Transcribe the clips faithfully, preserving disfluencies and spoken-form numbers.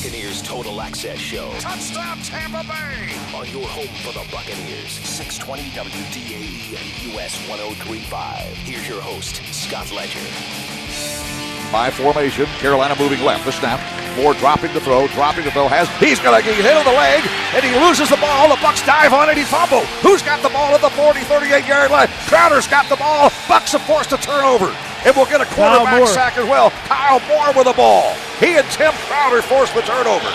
Buccaneers Total Access Show. Touchdown, Tampa Bay! On your home for the Buccaneers. six twenty W D A E and U S one oh three point five. Here's your host, Scott Ledger. By formation, Carolina moving left. The snap. Moore dropping the throw. Dropping the throw. Has He's going to get hit on the leg, and he loses the ball. The Bucs dive on it. He fumble. Who's got the ball at the forty, thirty-eight-yard line? Crowder's got the ball. Bucs have forced a turnover. And we'll get a quarterback sack as well. Kyle Moore with the ball. He and Tim Crowder forced the turnover.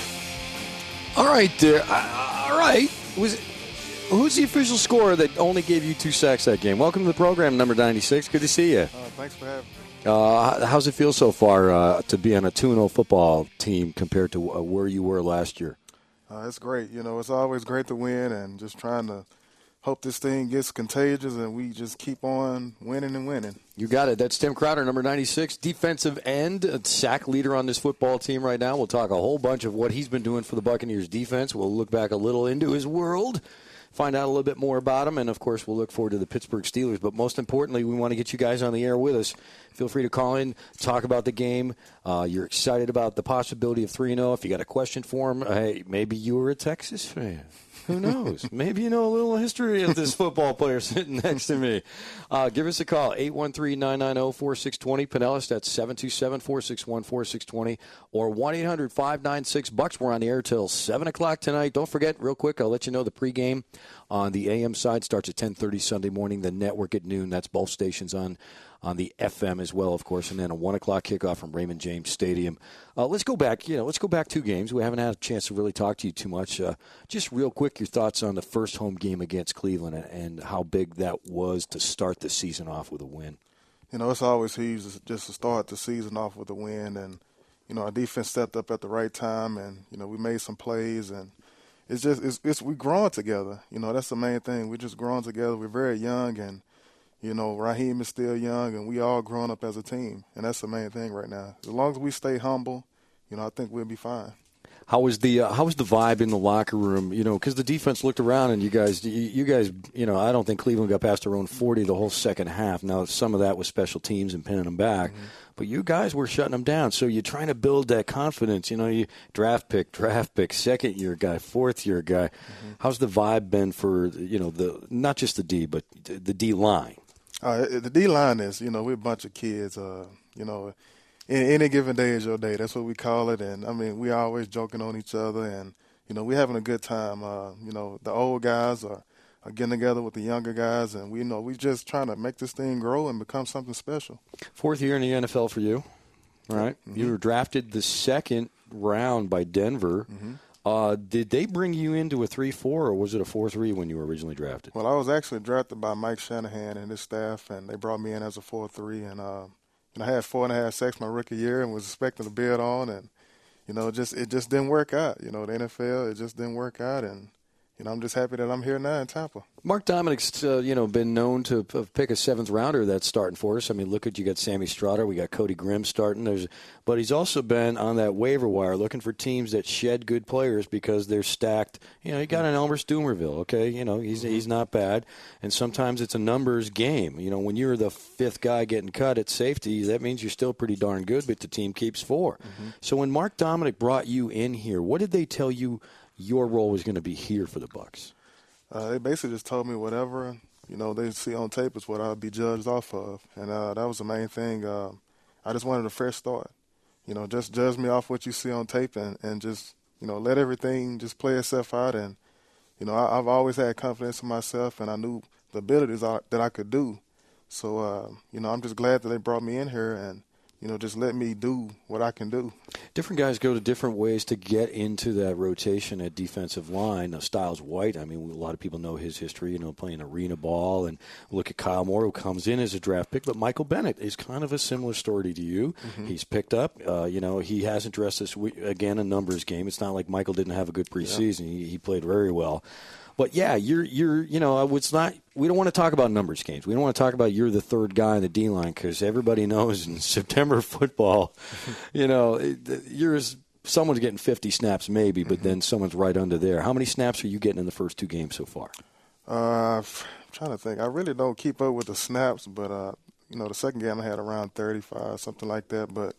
All right, there. Uh, all right. Was it, who's the official scorer that only gave you two sacks that game? Welcome to the program, number ninety-six. Good to see you. Uh, thanks for having me. Uh, how's it feel so far uh, to be on a two and oh football team compared to uh, where you were last year? Uh, it's great. You know, it's always great to win, and just trying to hope this thing gets contagious and we just keep on winning and winning. You got it. That's Tim Crowder, number ninety-six, defensive end, sack leader on this football team right now. We'll talk a whole bunch of what he's been doing for the Buccaneers defense. We'll look back a little into his world, find out a little bit more about him, and, of course, we'll look forward to the Pittsburgh Steelers. But most importantly, we want to get you guys on the air with us. Feel free to call in, talk about the game. Uh, you're excited about the possibility of three and oh. If you got a question for him, hey, maybe you were a Texas fan. Who knows? Maybe you know a little history of this football player sitting next to me. Uh, give us a call, eight one three, nine nine zero, four six two zero. Pinellas, that's seven two seven, four six one, four six two zero. Or one eight hundred, five nine six, Bucks. We're on the air till seven o'clock tonight. Don't forget, real quick, I'll let you know the pregame on the A M side starts at ten thirty Sunday morning. The network at noon. That's both stations on on the F M as well, of course, and then a one o'clock kickoff from Raymond James Stadium. Uh, let's go back. You know, let's go back two games. We haven't had a chance to really talk to you too much. Uh, just real quick, your thoughts on the first home game against Cleveland and, and how big that was to start the season off with a win. You know, it's always huge just to start the season off with a win, and you know, our defense stepped up at the right time, and you know, we made some plays, and it's just it's, it's we growing together. You know, that's the main thing. We're just growing together. We're very young, and you know, Raheem is still young, and we all growing up as a team, and that's the main thing right now. As long as we stay humble, you know, I think we'll be fine. How was the uh, how was the vibe in the locker room? You know, because the defense looked around and you guys, you, you guys, you know, I don't think Cleveland got past their own forty the whole second half. Now, some of that was special teams and pinning them back, mm-hmm. but you guys were shutting them down. So you're trying to build that confidence. You know, you draft pick, draft pick, second year guy, fourth year guy. Mm-hmm. How's the vibe been for you know the not just the D but the D line? Uh, the D line is, you know, we're a bunch of kids. Uh, you know. Any given day is your day. That's what we call it. And, I mean, we always joking on each other. And, you know, we're having a good time. Uh, you know, the old guys are, are getting together with the younger guys. And, we you know, we're just trying to make this thing grow and become something special. Fourth year in the N F L for you, all right? Mm-hmm. You were drafted the second round by Denver. Mm-hmm. Uh, did they bring you into a three four, or was it a four three when you were originally drafted? Well, I was actually drafted by Mike Shanahan and his staff, and they brought me in as a four three. And, uh, And I had four and a half sacks my rookie year and was expecting to build on, and you know, just it just didn't work out. You know, the N F L, it just didn't work out, and you know, I'm just happy that I'm here now in Tampa. Mark Dominic's, uh, you know, been known to p- pick a seventh rounder that's starting for us. I mean, look at you got Sammy Strotter, we got Cody Grimm starting. There's, but he's also been on that waiver wire looking for teams that shed good players because they're stacked. You know, you got an Elmer Stoomerville, okay? You know, he's he's not bad, and sometimes it's a numbers game. You know, when you're the fifth guy getting cut at safety, that means you're still pretty darn good, but the team keeps four. Mm-hmm. So when Mark Dominic brought you in here, what did they tell you your role was going to be here for the Bucs? Uh, they basically just told me whatever, you know, they see on tape is what I'll be judged off of. And uh, that was the main thing. Uh, I just wanted a fresh start. You know, just judge me off what you see on tape and, and just, you know, let everything just play itself out. And, you know, I, I've always had confidence in myself, and I knew the abilities I, that I could do. So, uh, you know, I'm just glad that they brought me in here and, you know, just let me do what I can do. Different guys go to different ways to get into that rotation at defensive line. Now, Styles White, I mean, a lot of people know his history, you know, playing arena ball. And look at Kyle Moore, who comes in as a draft pick. But Michael Bennett is kind of a similar story to you. Mm-hmm. He's picked up. Uh, you know, he hasn't dressed this week, again, a numbers game. It's not like Michael didn't have a good preseason. Yeah. He, he played very well. But, yeah, you're, you're, you know, it's not, we don't want to talk about numbers games. We don't want to talk about you're the third guy in the D-line because everybody knows in September football, you know, you're someone's getting fifty snaps maybe, but mm-hmm. then someone's right under there. How many snaps are you getting in the first two games so far? Uh, I'm trying to think. I really don't keep up with the snaps, but, uh, you know, the second game I had around thirty-five, something like that. But,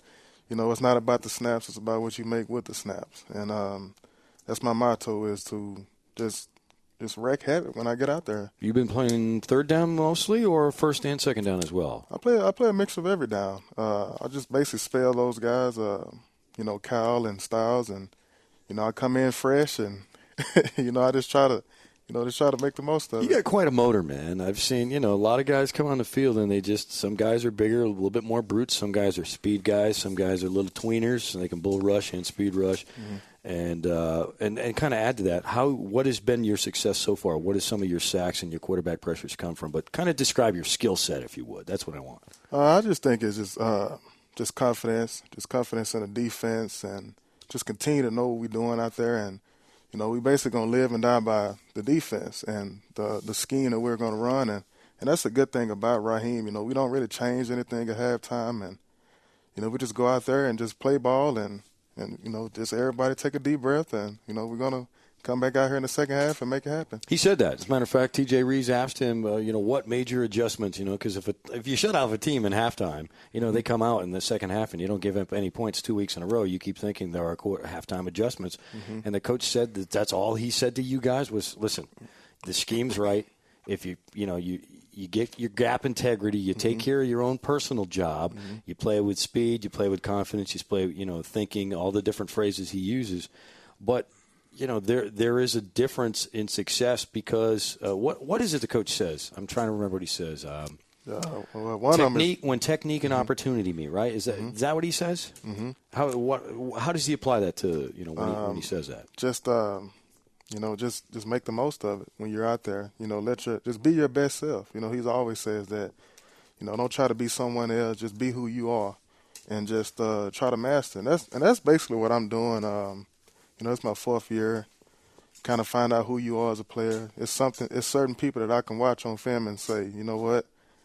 you know, it's not about the snaps. It's about what you make with the snaps. And um, that's my motto, is to just just wreak havoc when I get out there. You've been playing third down mostly, or first and second down as well? I play I play a mix of every down. Uh, I just basically spell those guys, uh, you know, Kyle and Styles, and, you know, I come in fresh, and, you know, I just try to, you know, just try to make the most of you it. You got quite a motor, man. I've seen, you know, a lot of guys come on the field, and they just, some guys are bigger, a little bit more brutes. Some guys are speed guys. Some guys are little tweeners, and they can bull rush and speed rush. Mm-hmm. And, uh, and and kind of add to that, how what has been your success so far? What has some of your sacks and your quarterback pressures come from? But kind of describe your skill set, if you would. That's what I want. Uh, I just think it's just uh, just confidence, just confidence in the defense, and just continue to know what we're doing out there. And, you know, we basically going to live and die by the defense and the the scheme that we're going to run. And, and that's a good thing about Raheem. You know, we don't really change anything at halftime. And, you know, we just go out there and just play ball and, And, you know, just everybody take a deep breath, and, you know, we're going to come back out here in the second half and make it happen. He said that. As a matter of fact, T J Reeves asked him, uh, you know, what major adjustments, you know, because if, a, if you shut off a team in halftime, you know, they come out in the second half and you don't give up any points two weeks in a row, you keep thinking there are quarter, halftime adjustments. Mm-hmm. And the coach said that that's all he said to you guys was, listen, the scheme's right. If you, you know, you – You get your gap integrity. You take mm-hmm. care of your own personal job. Mm-hmm. You play with speed. You play with confidence. You play, you know, thinking, all the different phrases he uses. But, you know, there there is a difference in success because uh, what what is it the coach says? I'm trying to remember what he says. Um, uh, well, one technique, of is, when technique and mm-hmm. opportunity meet, right? Is that mm-hmm. is that what he says? Mm-hmm. How what how does he apply that to, you know, when, um, he, when he says that? Just um, You know, just, just make the most of it when you're out there. You know, let your just be your best self. You know, he's always says that, you know, don't try to be someone else. Just be who you are, and just uh, try to master. And that's and that's basically what I'm doing. Um, you know, it's my fourth year. Kind of find out who you are as a player. It's something. It's certain people that I can watch on film and say, you know what,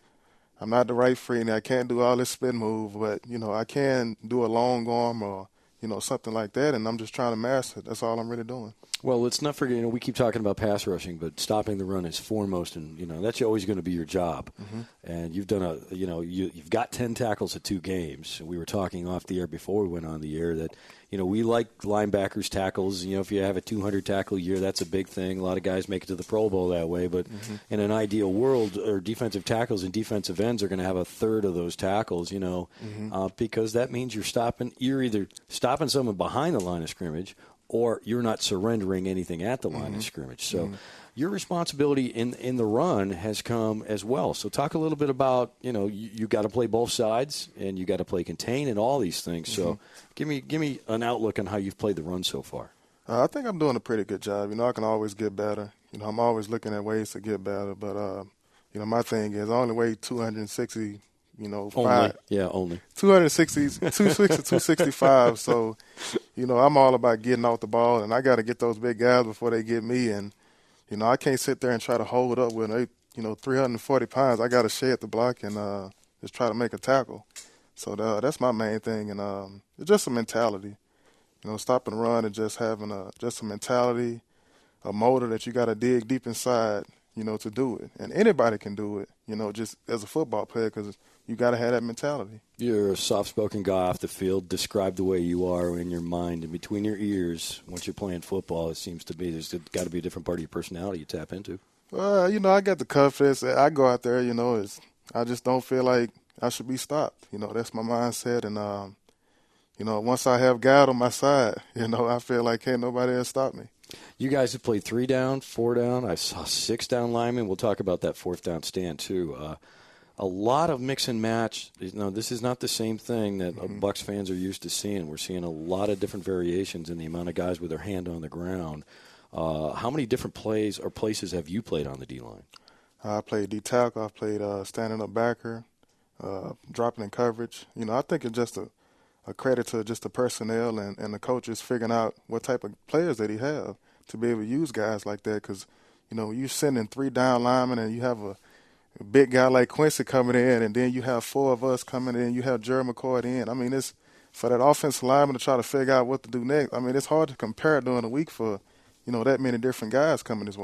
I'm not the right free, and I can't do all this spin move, but you know, I can do a long arm or, you know, something like that, and I'm just trying to master it. That's all I'm really doing. Well, let's not forget, you know, we keep talking about pass rushing, but stopping the run is foremost, and, you know, that's always going to be your job. Mm-hmm. And you've done a, you know, you, you've got ten tackles at two games. We were talking off the air before we went on the air that, you know, we like linebackers tackles. You know, if you have a two hundred tackle year, that's a big thing. A lot of guys make it to the Pro Bowl that way. But mm-hmm. in an ideal world, or defensive tackles and defensive ends are going to have a third of those tackles, you know, mm-hmm. uh, because that means you're stopping, you're either stopping someone behind the line of scrimmage, or you're not surrendering anything at the line mm-hmm. of scrimmage. So mm-hmm. your responsibility in in the run has come as well. So talk a little bit about, you know, you, you got to play both sides, and you got to play contain and all these things. Mm-hmm. So give me give me an outlook on how you've played the run so far. Uh, I think I'm doing a pretty good job. You know, I can always get better. You know, I'm always looking at ways to get better. But, uh, you know, my thing is I only weigh two hundred sixty You know, only, five, yeah, only two hundred sixty, two sixty, two sixty-five. So, you know, I'm all about getting off the ball, and I got to get those big guys before they get me. And, you know, I can't sit there and try to hold up with them. You know, three hundred forty pounds. I got to shed the block and uh, just try to make a tackle. So the, that's my main thing, and um, it's just a mentality. You know, stop and run and just having a just a mentality, a motor that you got to dig deep inside, you know, to do it. And anybody can do it, you know, just as a football player, because you got to have that mentality. You're a soft-spoken guy off the field. Describe the way you are in your mind and between your ears. Once you're playing football, it seems to be there's got to be a different part of your personality you tap into. Well, you know, I got the confidence. I go out there, you know, it's, I just don't feel like I should be stopped. You know, that's my mindset. And, um, you know, once I have God on my side, you know, I feel like can't nobody else stop me. You guys have played three down, four down. I saw six down linemen. We'll talk about that fourth down stand, too. Uh, a lot of mix and match. You know, this is not the same thing that mm-hmm. Bucs fans are used to seeing. We're seeing a lot of different variations in the amount of guys with their hand on the ground. Uh, how many different plays or places have you played on the D-line? I played D-tackle. I've played uh, standing up backer, uh, dropping in coverage. You know, I think it's just a, a credit to just the personnel and, and the coaches figuring out what type of players that he have to be able to use guys like that. Because, you know, you're sending three down linemen and you have a, a big guy like Quincy coming in, and then you have four of us coming in. You have Jerry McCoy in. I mean, it's for that offensive lineman to try to figure out what to do next. I mean, it's hard to compare during the week for, you know, that many different guys coming his way.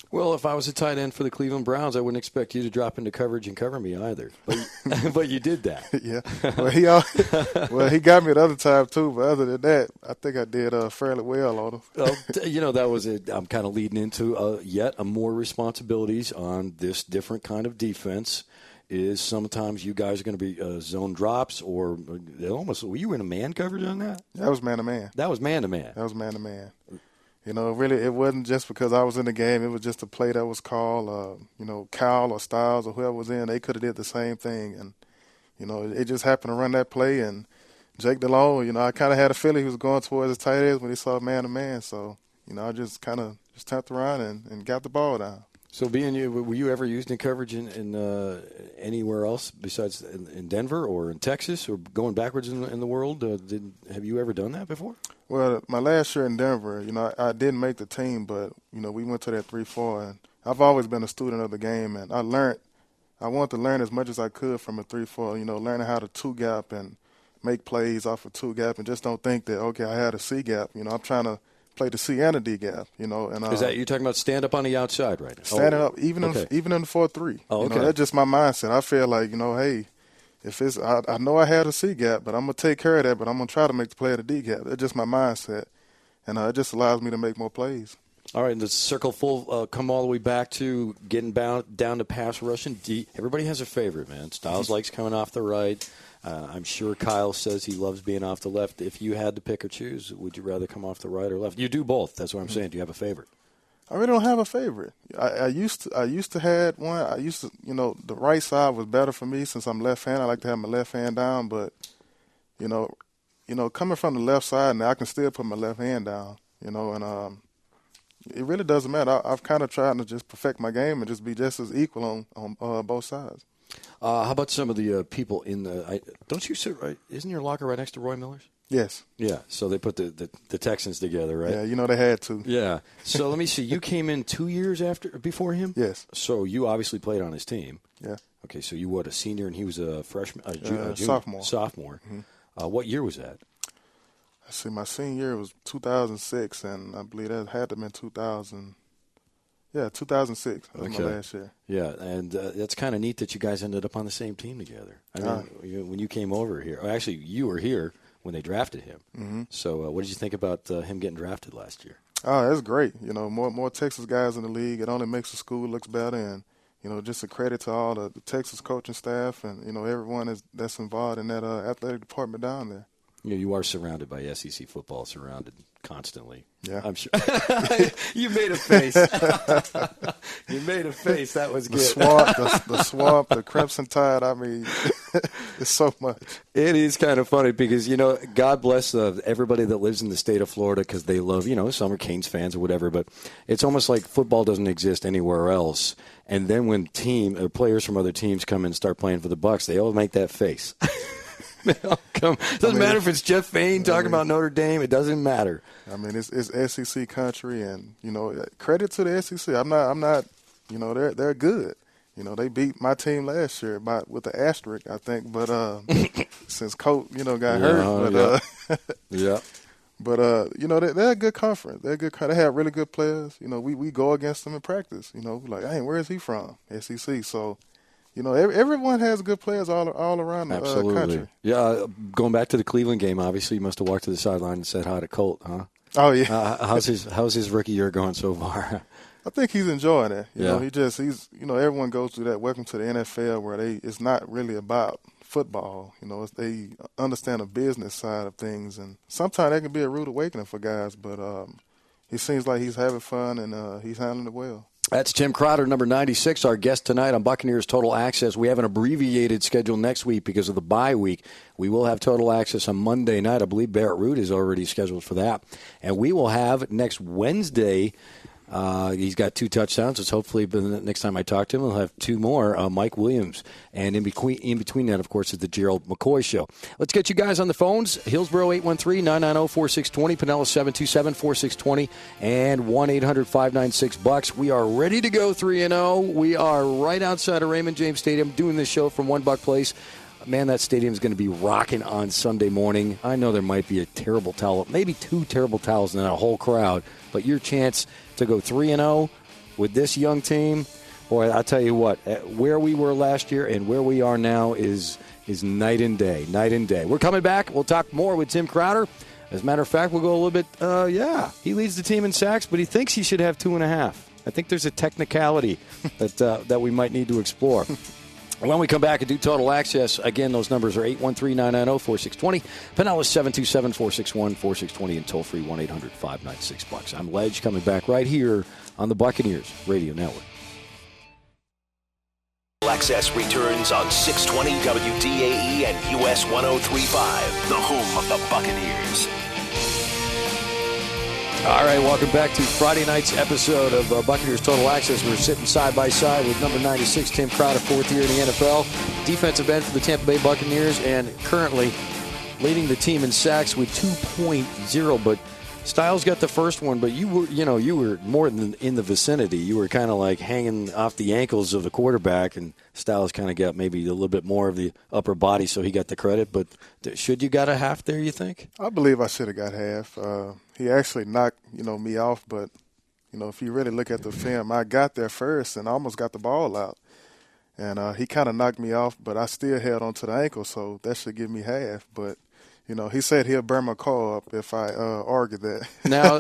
Well, if I was a tight end for the Cleveland Browns, I wouldn't expect you to drop into coverage and cover me either. But, but you did that. Yeah. Well, he all, well he got me the other time too. But other than that, I think I did uh, fairly well on him. Well, you know, that was it. I'm kind of leading into uh, yet a more responsibilities on this different kind of defense. Is sometimes you guys are going to be uh, zone drops or uh, almost. Were you in a man coverage on that? That was man to man. That was man to man. That was man to man. You know, really, it wasn't just because I was in the game. It was just a play that was called. Uh, you know, Kyle or Styles or whoever was in, they could have did the same thing. And, you know, it just happened to run that play. And Jake DeLong, you know, I kind of had a feeling he was going towards the tight ends when he saw man-to-man. So, you know, I just kind of just tapped around and, and got the ball down. So being you, were you ever used in coverage in, in uh, anywhere else besides in, in Denver or in Texas or going backwards in, in the world? Uh, did, have you ever done that before? Well, my last year in Denver, you know, I, I didn't make the team, but, you know, we went to that three four, and I've always been a student of the game, and I learned, I wanted to learn as much as I could from a three four, you know, learning how to two-gap and make plays off of two-gap and just don't think that, okay, I had a C-gap. You know, I'm trying to play the C and the D gap, you know. And uh, is that you're talking about stand up on the outside right now? Standing oh, up, even okay. in even in the four three. Oh, okay. You know, that's just my mindset. I feel like, you know, hey, if it's I, I know I had a C gap, but I'm gonna take care of that. But I'm gonna try to make the play at the D gap. That's just my mindset, and uh, it just allows me to make more plays. All right, and the circle full. Uh, come all the way back to getting bound, down to pass rushing. D, everybody has a favorite, man. Styles likes coming off the right. Uh, I'm sure Kyle says he loves being off the left. If you had to pick or choose, would you rather come off the right or left? You do both. That's what I'm saying. Do you have a favorite? I really don't have a favorite. I, I used to. I used to had one. I used to. You know, the right side was better for me since I'm left-handed. I like to have my left hand down, but you know, you know, coming from the left side now, I can still put my left hand down. You know, and um, it really doesn't matter. I, I've kind of tried to just perfect my game and just be just as equal on on uh, both sides. Uh, how about some of the uh, people in the? I, don't you sit right? Isn't your locker right next to Roy Miller's? Yes. Yeah. So they put the, the, the Texans together, right? Yeah. You know they had to. Yeah. So let me see. You came in two years after before him. Yes. So you obviously played on his team. Yeah. Okay. So you what a senior and he was a freshman, a, ju- uh, a junior, sophomore. Sophomore. Mm-hmm. Uh, what year was that? I see. My senior year was two thousand six, and I believe that had to have been two thousand. Yeah, two thousand six was okay. my last year. Yeah, and uh, that's kind of neat that you guys ended up on the same team together. I mean, uh, you, when you came over here, or actually, you were here when they drafted him. Mm-hmm. So, uh, what did you think about uh, him getting drafted last year? Oh, that's great. You know, more more Texas guys in the league. It only makes the school looks better, and you know, just a credit to all the, the Texas coaching staff and you know everyone is, that's involved in that uh, athletic department down there. You know, you are surrounded by S E C football, surrounded constantly. Yeah, I'm sure. You made a face. You made a face. That was good. The swamp, the, the swamp, the Crimson Tide. I mean, it's so much. It is kind of funny because you know, God bless uh, everybody that lives in the state of Florida because they love, you know, some are Canes fans or whatever. But it's almost like football doesn't exist anywhere else. And then when team or players from other teams come in and start playing for the Bucs, they all make that face. Come. It doesn't I mean, matter if it's Jeff Faine talking I mean, about Notre Dame. It doesn't matter. I mean, it's, it's S E C country, and you know, credit to the S E C. I'm not, I'm not, you know, they're they're good. You know, they beat my team last year by with the asterisk, I think. But uh, since Coach, you know, got yeah, hurt, but yeah, uh, yeah. But uh, you know, they, they're a good conference. They're a good. They have really good players. You know, we we go against them in practice. You know, like, hey, where is he from? S E C. So. You know, everyone has good players all all around the Absolutely. Uh, country. Yeah, going back to the Cleveland game, obviously you must have walked to the sideline and said hi to Colt, huh? Oh yeah. Uh, how's his How's his rookie year going so far? I think he's enjoying it. You yeah. know, he just he's you know everyone goes through that. Welcome to the N F L, where they it's not really about football. You know, it's, they understand the business side of things, and sometimes that can be a rude awakening for guys. But um, he seems like he's having fun and uh, he's handling it well. That's Tim Crowder, number ninety-six, our guest tonight on Buccaneers Total Access. We have an abbreviated schedule next week because of the bye week. We will have Total Access on Monday night. I believe Barrett Root is already scheduled for that. And we will have next Wednesday, uh, he's got two touchdowns. It's hopefully the next time I talk to him, we'll have two more, uh, Mike Williams. And in between, in between that, of course, is the Gerald McCoy Show. Let's get you guys on the phones. Hillsborough eight one three, nine nine zero, four six two zero, Pinellas seven two seven, four six two zero, and one eight hundred, five nine six, bucks. We are ready to go three and oh. We are right outside of Raymond James Stadium doing this show from One Buck Place. Man, that stadium is going to be rocking on Sunday morning. I know there might be a terrible towel, maybe two terrible towels in that whole crowd, but your chance to go three and oh, with this young team, boy, I'll tell you what, where we were last year and where we are now is is night and day, night and day. We're coming back. We'll talk more with Tim Crowder. As a matter of fact, we'll go a little bit, uh, yeah, he leads the team in sacks, but he thinks he should have two and a half. I think there's a technicality that uh, that we might need to explore. When we come back and do Total Access, again, those numbers are eight one three, nine nine zero, four six two zero, Pinellas seven two seven, four six one, four six two zero, and toll-free one eight hundred, five nine six, bucks. I'm Ledge, coming back right here on the Buccaneers Radio Network. Access returns on six twenty W D A E and U S one oh three point five, the home of the Buccaneers. All right, welcome back to Friday night's episode of uh, Buccaneers Total Access. We're sitting side by side with number ninety-six, Tim Crowder, fourth year in the N F L, defensive end for the Tampa Bay Buccaneers, and currently leading the team in sacks with two point oh. But Styles got the first one, but you were, you know, you were more than in the vicinity. You were kind of like hanging off the ankles of the quarterback, and Styles kind of got maybe a little bit more of the upper body, so he got the credit. But should you got a half there, you think? I believe I should have got half. Uh, he actually knocked, you know, me off, but, you know, if you really look at the film, I got there first and almost got the ball out. And uh, he kind of knocked me off, but I still held onto the ankle, so that should give me half. But you know, he said he'll burn my car up if I uh, argue that. Now,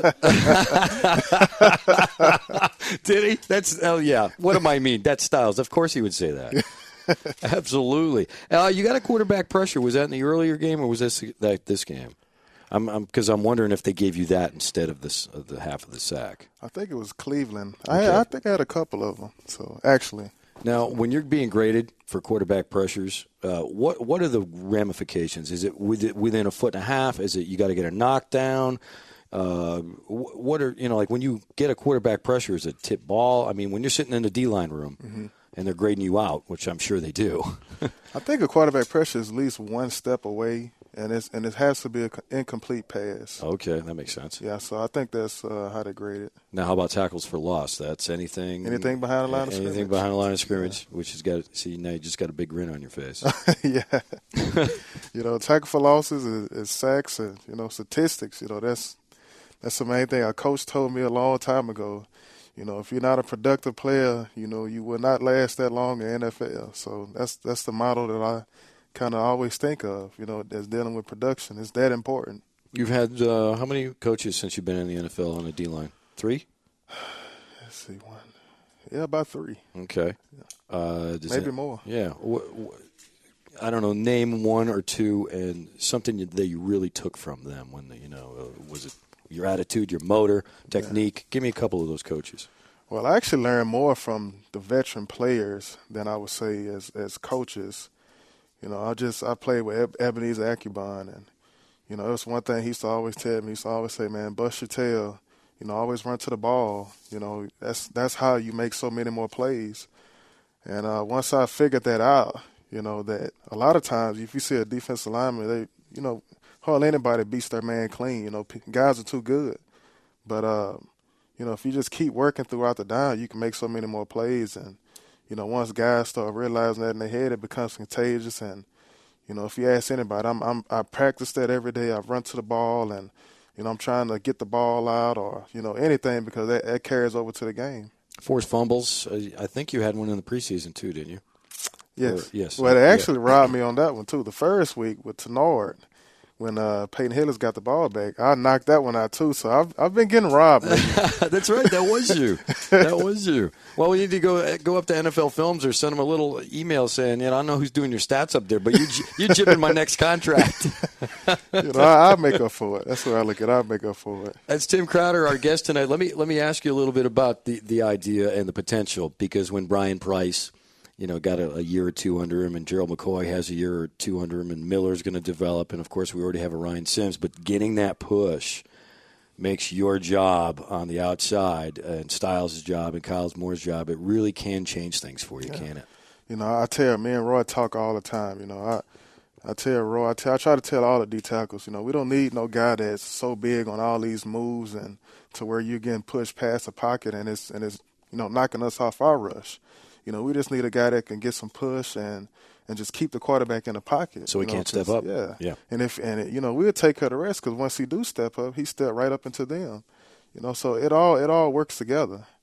did he? That's oh yeah. What am I mean? That's Styles. Of course he would say that. Absolutely. Uh, you got a quarterback pressure. Was that in the earlier game or was this that this game? I'm because I'm, I'm wondering if they gave you that instead of this of the half of the sack. I think it was Cleveland. Okay. I, I think I had a couple of them. So actually. Now, when you're being graded for quarterback pressures, uh, what what are the ramifications? Is it within a foot and a half? Is it you got to get a knockdown? Uh, what are, you know, like when you get a quarterback pressure, is it tip ball? I mean, when you're sitting in the D-line room mm-hmm. and they're grading you out, which I'm sure they do. I think a quarterback pressure is at least one step away, and it's and it has to be an incomplete pass. Okay, that makes sense. Yeah, so I think that's uh, how they grade it. Now, how about tackles for loss? That's anything. Anything behind the line of anything scrimmage. Anything behind the line of scrimmage, yeah. Which has got see now you just got a big grin on your face. Yeah, you know, tackle for losses is, is sacks and you know statistics. You know that's that's the main thing. A coach told me a long time ago. You know, if you're not a productive player, you know, you will not last that long in the N F L. So that's that's the model that I kind of always think of, you know, as dealing with production. It's that important. You've had uh, how many coaches since you've been in the N F L on the D-line? Three? Let's see, one. Yeah, about three. Okay. Uh, Maybe that, more. Yeah. I don't know, name one or two and something that you really took from them when, they, you know, uh, was it your attitude, your motor, technique? Yeah. Give me a couple of those coaches. Well, I actually learned more from the veteran players than I would say as as coaches. You know, I just I played with Ebenezer Akubon, and you know, it was one thing he used to always tell me. He used to always say, "Man, bust your tail. You know, always run to the ball. You know, that's that's how you make so many more plays." And uh, once I figured that out, you know, that a lot of times if you see a defensive lineman, they, you know, hardly anybody beats their man clean. You know, guys are too good. But uh, you know, if you just keep working throughout the down, you can make so many more plays. And you know, once guys start realizing that in their head, it becomes contagious. And, you know, if you ask anybody, I'm, I'm, I practice that every day. I run to the ball and, you know, I'm trying to get the ball out or, you know, anything because that, that carries over to the game. Forced fumbles. I think you had one in the preseason too, didn't you? Yes. Or, yes. Well, they actually yeah. robbed me on that one too. The first week with Tenard, when uh, Peyton Hillis got the ball back, I knocked that one out too. So I've I've been getting robbed. That's right. That was you. That was you. Well, we need to go go up to N F L Films or send them a little email saying, you know, I don't know who's doing your stats up there, but you you jibbing my next contract. You know, I, I'll make up for it. That's what I look at. I'll make up for it. That's Tim Crowder, our guest tonight. Let me let me ask you a little bit about the, the idea and the potential, because when Brian Price, you know, got a, a year or two under him, and Gerald McCoy has a year or two under him, and Miller's going to develop, and of course we already have a Ryan Sims, but getting that push makes your job on the outside and Styles' job and Kyle Moore's job, it really can change things for you, yeah. Can it? You know, I tell me and Roy talk all the time. You know, I I tell Roy, I, tell, I try to tell all the D tackles, you know, we don't need no guy that's so big on all these moves and to where you're getting pushed past the pocket and it's and it's you know knocking us off our rush. You know, we just need a guy that can get some push and, and just keep the quarterback in the pocket. So he you know, can't step up. Yeah, yeah. And if and it, you know, we'll take care of the rest because once he do step up, he step right up into them. You know, so it all it all works together.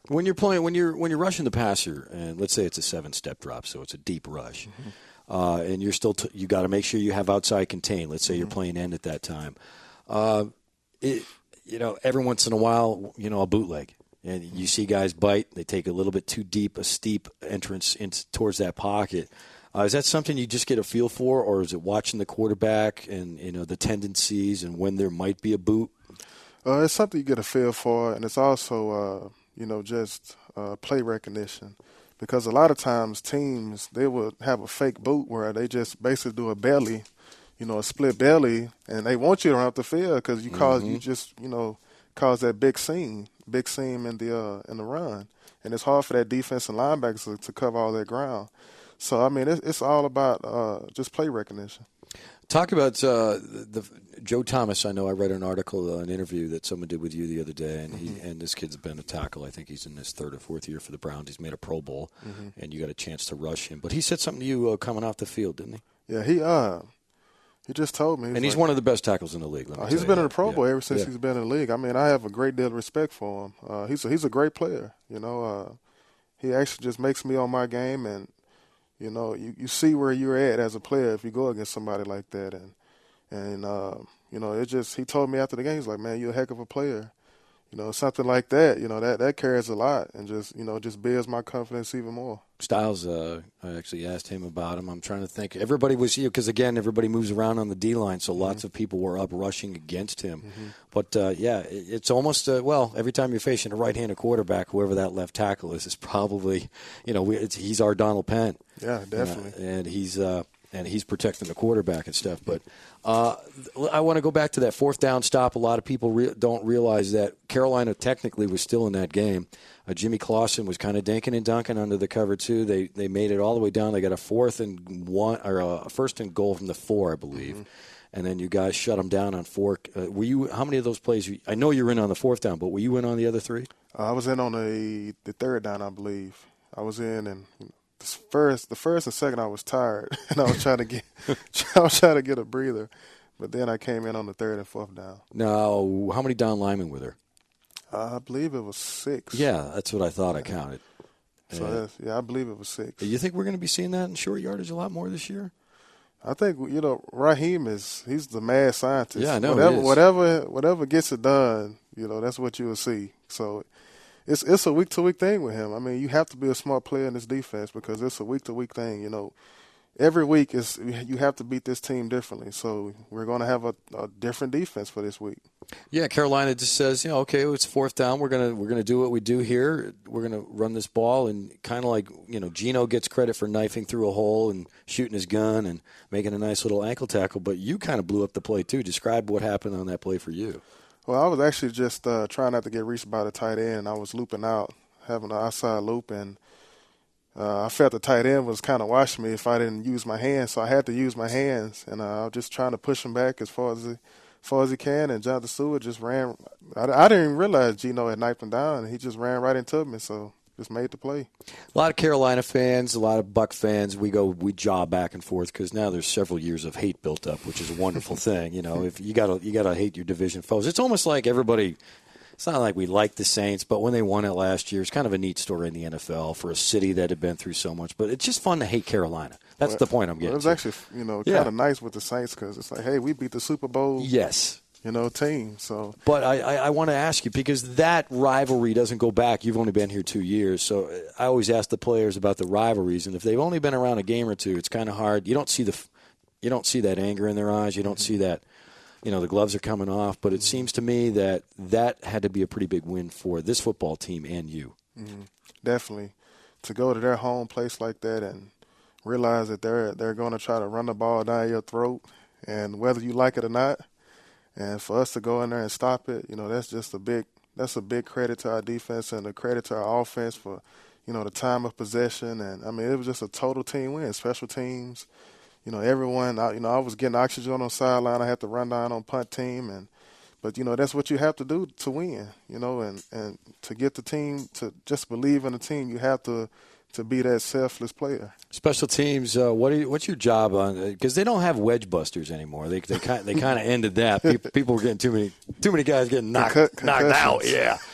When you're playing, when you're when you're rushing the passer, and let's say it's a seven-step drop, so it's a deep rush, mm-hmm. uh, and you're still t- you got to make sure you have outside contain. Let's say mm-hmm. you're playing end at that time. Uh, it, you know, every once in a while, you know, a bootleg, and you see guys bite. They take a little bit too deep, a steep entrance into, towards that pocket. Uh, is that something you just get a feel for, or is it watching the quarterback and you know the tendencies and when there might be a boot? Uh, it's something you get a feel for, and it's also. Uh, you know, just uh, play recognition. Because a lot of times teams, they would have a fake boot where they just basically do a belly, you know, a split belly, and they want you to run up the field because you cause mm-hmm. you just, you know, cause that big seam, big seam in the uh, in the run. And it's hard for that defense and linebackers to, to cover all that ground. So, I mean, it's, it's all about uh, just play recognition. Talk about uh, the, the Joe Thomas. I know I read an article, uh, an interview that someone did with you the other day, and mm-hmm. he and this kid's been a tackle. I think he's in his third or fourth year for the Browns. He's made a Pro Bowl, mm-hmm. and you got a chance to rush him. But he said something to you uh, coming off the field, didn't he? Yeah, he uh, he just told me. He's and he's like, one of the best tackles in the league. Let me uh, he's tell been you in the that. Pro Bowl yeah. ever since yeah. he's been in the league. I mean, I have a great deal of respect for him. Uh, he's a, he's a great player. You know, uh, he actually just makes me on my game, and you know, you, you see where you're at as a player if you go against somebody like that, and. And, uh, you know, it just, he told me after the game, he's like, man, you're a heck of a player. You know, something like that, you know, that, that carries a lot and just, you know, just builds my confidence even more. Styles, uh, I actually asked him about him. I'm trying to think. Everybody was here because, again, everybody moves around on the D-line, so mm-hmm. lots of people were up rushing against him. Mm-hmm. But, uh, yeah, it, it's almost, uh, well, every time you're facing a right-handed quarterback, whoever that left tackle is, is probably, you know, we, it's, he's our Donald Penn. Yeah, definitely. Uh, and he's uh, and he's protecting the quarterback and stuff. But uh, I want to go back to that fourth down stop. A lot of people re- don't realize that Carolina technically was still in that game. Uh, Jimmy Clausen was kind of dinking and dunking under the cover too. They they made it all the way down. They got a fourth and one or a first and goal from the four, I believe. Mm-hmm. And then you guys shut them down on four. Uh, were you? How many of those plays? You, I know you were in on the fourth down, but were you in on the other three? Uh, I was in on the the third down, I believe. I was in and. The first, the first and second, I was tired, and I was trying to get, I was trying to get a breather, but then I came in on the third and fourth down. Now, how many down linemen were there? Uh, I believe it was six. Yeah, that's what I thought. I counted. So yeah, that's, yeah I believe it was six. You think we're going to be seeing that in short yardage a lot more this year? I think you know Raheem is he's the mad scientist. Yeah, I know. Whatever, he is. whatever, whatever gets it done, you know, that's what you will see. So. It's it's a week-to-week thing with him. I mean, you have to be a smart player in this defense because it's a week-to-week thing. You know, every week is you have to beat this team differently. So we're going to have a, a different defense for this week. Yeah, Carolina just says, you know, okay, it's fourth down. We're gonna we're gonna do what we do here. We're gonna run this ball, and kind of like you know, Geno gets credit for knifing through a hole and shooting his gun and making a nice little ankle tackle. But you kind of blew up the play too. Describe what happened on that play for you. Well, I was actually just uh, trying not to get reached by the tight end, and I was looping out, having an outside loop, and uh, I felt the tight end was kind of watching me if I didn't use my hands, so I had to use my hands, and uh, I was just trying to push him back as far as he, as far as he can, and Jonathan Stewart just ran. I, I didn't even realize Geno had knifed him down, and he just ran right into me, so just made the play. A lot of Carolina fans, a lot of Buck fans, we go, we jaw back and forth because now there's several years of hate built up, which is a wonderful thing. You know, if you gotta you gotta hate your division foes. It's almost like everybody. It's not like we like the Saints, but when they won it last year, it's kind of a neat story in the N F L for a city that had been through so much. But it's just fun to hate Carolina. That's well, the point I'm getting. Well, it was to. actually, you know, kind yeah. of nice with the Saints because it's like, hey, we beat the Super Bowl. Yes. You know, team. So, but I, I, I want to ask you because that rivalry doesn't go back. You've only been here two years, so I always ask the players about the rivalries, and if they've only been around a game or two, it's kind of hard. You don't see the, you don't see that anger in their eyes. You don't see that, you know, the gloves are coming off. But it seems to me that that had to be a pretty big win for this football team and you. Mm-hmm. Definitely, to go to their home place like that and realize that they're they're going to try to run the ball down your throat, and whether you like it or not. And for us to go in there and stop it, you know, that's just a big that's a big credit to our defense and a credit to our offense for, you know, the time of possession. And, I mean, it was just a total team win, special teams. You know, everyone, I, you know, I was getting oxygen on the sideline. I had to run down on punt team. and But, you know, that's what you have to do to win, you know, and, and to get the team to just believe in the team, you have to to be that selfless player. Special teams, uh, what are you, what's your job on? Because they don't have wedge busters anymore. They they kind they kind of ended that. People, people were getting too many too many guys getting knocked Concu- knocked out. Yeah,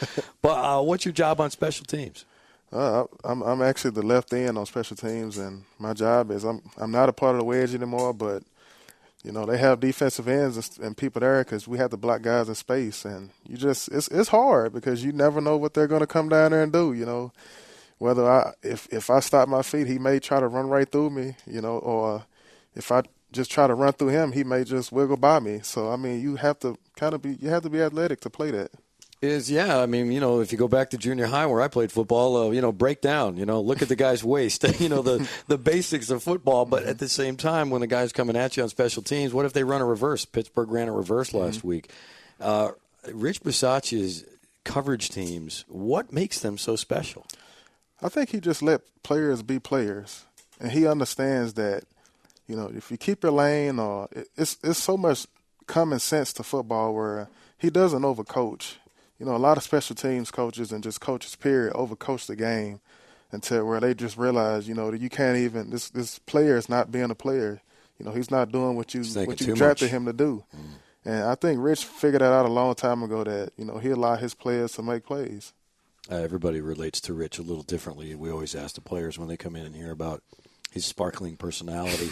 But uh, what's your job on special teams? Uh, I'm I'm actually the left end on special teams, and my job is I'm I'm not a part of the wedge anymore, but you know they have defensive ends and, and people there because we have to block guys in space, and you just it's it's hard because you never know what they're going to come down there and do. You know, whether I if if I stop my feet, he may try to run right through me. You know, or if I just try to run through him, he may just wiggle by me. So I mean, you have to kind of be you have to be athletic to play that. Is yeah, I mean, you know, if you go back to junior high where I played football, uh, you know, break down, you know, look at the guy's waist, you know, the the basics of football. But at the same time, when the guy's coming at you on special teams, what if they run a reverse? Pittsburgh ran a reverse last mm-hmm. week. Uh, Rich Bisaccia's coverage teams, what makes them so special? I think he just let players be players, and he understands that, you know, if you keep your lane, or it's it's so much common sense to football where he doesn't overcoach. You know, a lot of special teams coaches and just coaches, period, overcoach the game until where they just realize, you know, that you can't even this this player is not being a player. You know, he's not doing what you what you drafted him to do. Mm. And I think Rich figured that out a long time ago that, you know, he allowed his players to make plays. Uh, everybody relates to Rich a little differently. We always ask the players when they come in and hear about his sparkling personality.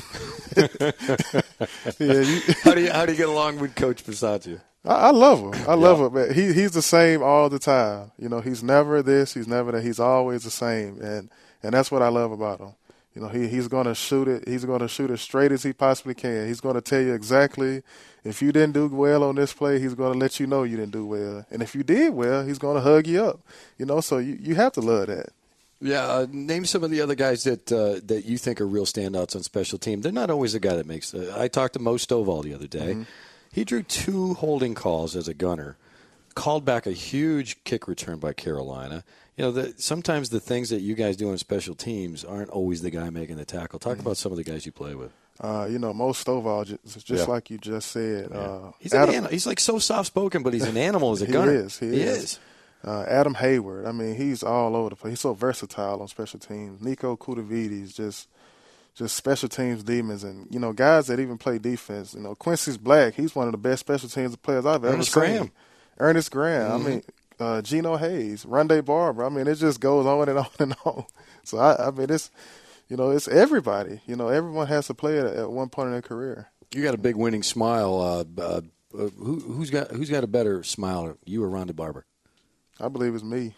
yeah, you, how do you how do you get along with Coach Bisaccia? I, I love him. I love yeah. him. Man. He he's the same all the time. You know, he's never this. He's never that. He's always the same, and and that's what I love about him. You know, he he's going to shoot it. He's going to shoot as straight as he possibly can. He's going to tell you exactly if you didn't do well on this play, he's going to let you know you didn't do well, and if you did well, he's going to hug you up. You know, so you you have to love that. Yeah, uh, name some of the other guys that uh, that you think are real standouts on special team. They're not always the guy that makes the – I talked to Mo Stovall the other day. Mm-hmm. He drew two holding calls as a gunner, called back a huge kick return by Carolina. You know, the, sometimes the things that you guys do on special teams aren't always the guy making the tackle. Talk mm-hmm. about some of the guys you play with. Uh, you know, Mo Stovall, just, just yeah. like you just said. Yeah. Uh, he's, Adam, an, he's like so soft-spoken, but he's an animal as a gunner. He is. He, he is. is. Uh, Adam Hayward, I mean, he's all over the place. He's so versatile on special teams. Nico Kudavides, just just special teams demons. And, you know, guys that even play defense. You know, Quincy's Black, he's one of the best special teams players I've Ernest ever seen. Graham. Ernest Graham. Mm-hmm. I mean, uh, Geno Hayes, Rondé Barber. I mean, it just goes on and on and on. So, I, I mean, it's, you know, it's everybody. You know, everyone has to play it at one point in their career. You got a big winning smile. Uh, uh, who, who's got who's got a better smile, you or Rondé Barber? I believe it's me.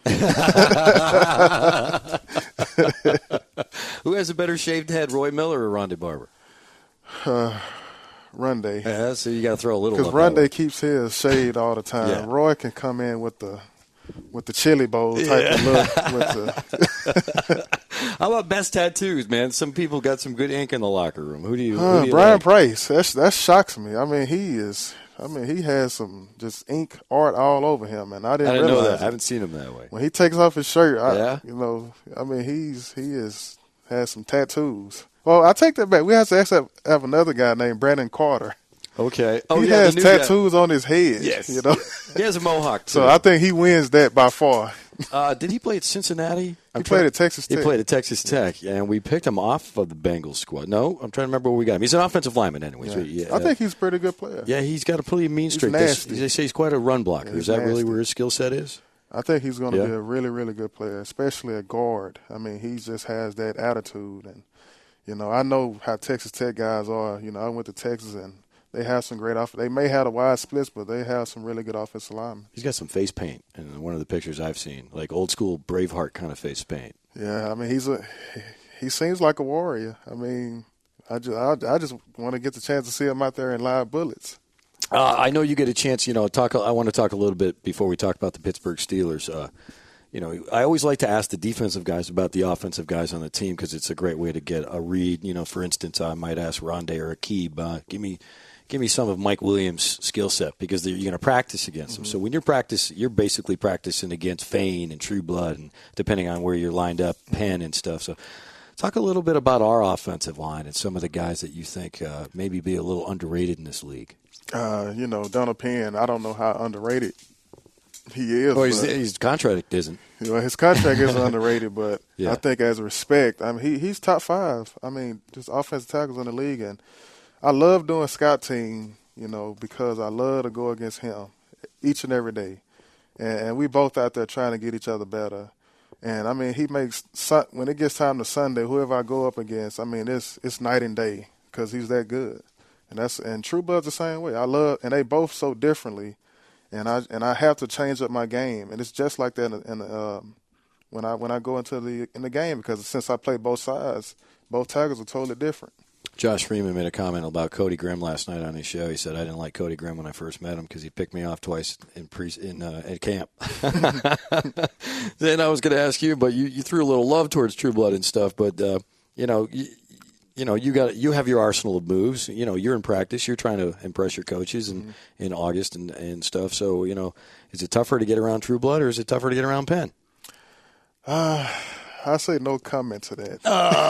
Who has a better shaved head, Roy Miller or Rondé Barber? Uh, Rondé. Yeah, so you got to throw a little. Because Rondé keeps his shaved all the time. Yeah. Roy can come in with the with the chili bowl type yeah. of look. With the How about best tattoos, man? Some people got some good ink in the locker room. Who do you? Uh, who do you Brian like? Price. That's, that shocks me. I mean, he is. I mean, he has some just ink art all over him, and I didn't, I didn't realize know that. it. I haven't seen him that way. When he takes off his shirt, I, yeah. you know, I mean, he's he is has some tattoos. Well, I take that back. We have to actually have another guy named Brandon Carter. Okay. Oh, he yeah, has tattoos guy. on his head. Yes. You know, he has a mohawk too. So I think he wins that by far. Uh, did he play at Cincinnati? I'm he played at Texas Tech. He played at Texas Tech, and we picked him off of the Bengals squad. No, I'm trying to remember where we got him. He's an offensive lineman anyway. Yeah. So yeah, I think he's a pretty good player. Yeah, he's got a pretty mean streak. Nasty. They, they say he's quite a run blocker. Yeah, is that nasty. really where his skill set is? I think he's going to yeah. be a really, really good player, especially a guard. I mean, he just has that attitude. And, you know, I know how Texas Tech guys are. You know, I went to Texas, and they have some great off. They may have a wide splits, but they have some really good offensive linemen. He's got some face paint in one of the pictures I've seen, like old school Braveheart kind of face paint. Yeah, I mean, he's a he seems like a warrior. I mean, I just I, I just want to get the chance to see him out there in live bullets. Uh, I know you get a chance. You know, talk. I want to talk a little bit before we talk about the Pittsburgh Steelers. Uh, you know, I always like to ask the defensive guys about the offensive guys on the team because it's a great way to get a read. You know, for instance, I might ask Rondé or Aqib, uh, give me. Give me some of Mike Williams' skill set because you're going to practice against mm-hmm. him. So when you're practice, you're basically practicing against Fane and True Blood, and depending on where you're lined up, Penn and stuff. So talk a little bit about our offensive line and some of the guys that you think uh, maybe be a little underrated in this league. Uh, you know, Donald Penn, I don't know how underrated he is. Well, his, his contract isn't. You know, his contract isn't underrated, but yeah. I think as respect, I mean, he he's top five. I mean, just offensive tackles in the league, and I love doing scout team, you know, because I love to go against him each and every day. and, and we both out there trying to get each other better. And I mean, he makes when it gets time to Sunday, whoever I go up against, I mean, it's it's night and day because he's that good. And that's and True Blood's the same way. I love, and they both so differently, and I and I have to change up my game, and it's just like that in, the, in the, um, when I when I go into the in the game because since I play both sides, both tackles are totally different. Josh Freeman made a comment about Cody Grimm last night on his show. He said, I didn't like Cody Grimm when I first met him because he picked me off twice in pre in uh, at camp. Then I was going to ask you, but you, you threw a little love towards True Blood and stuff. But, uh, you know, you, you know, you got you have your arsenal of moves. You know, you're in practice. You're trying to impress your coaches in, mm-hmm. in August and, and stuff. So, you know, is it tougher to get around True Blood or is it tougher to get around Penn? Uh I say no comment to that.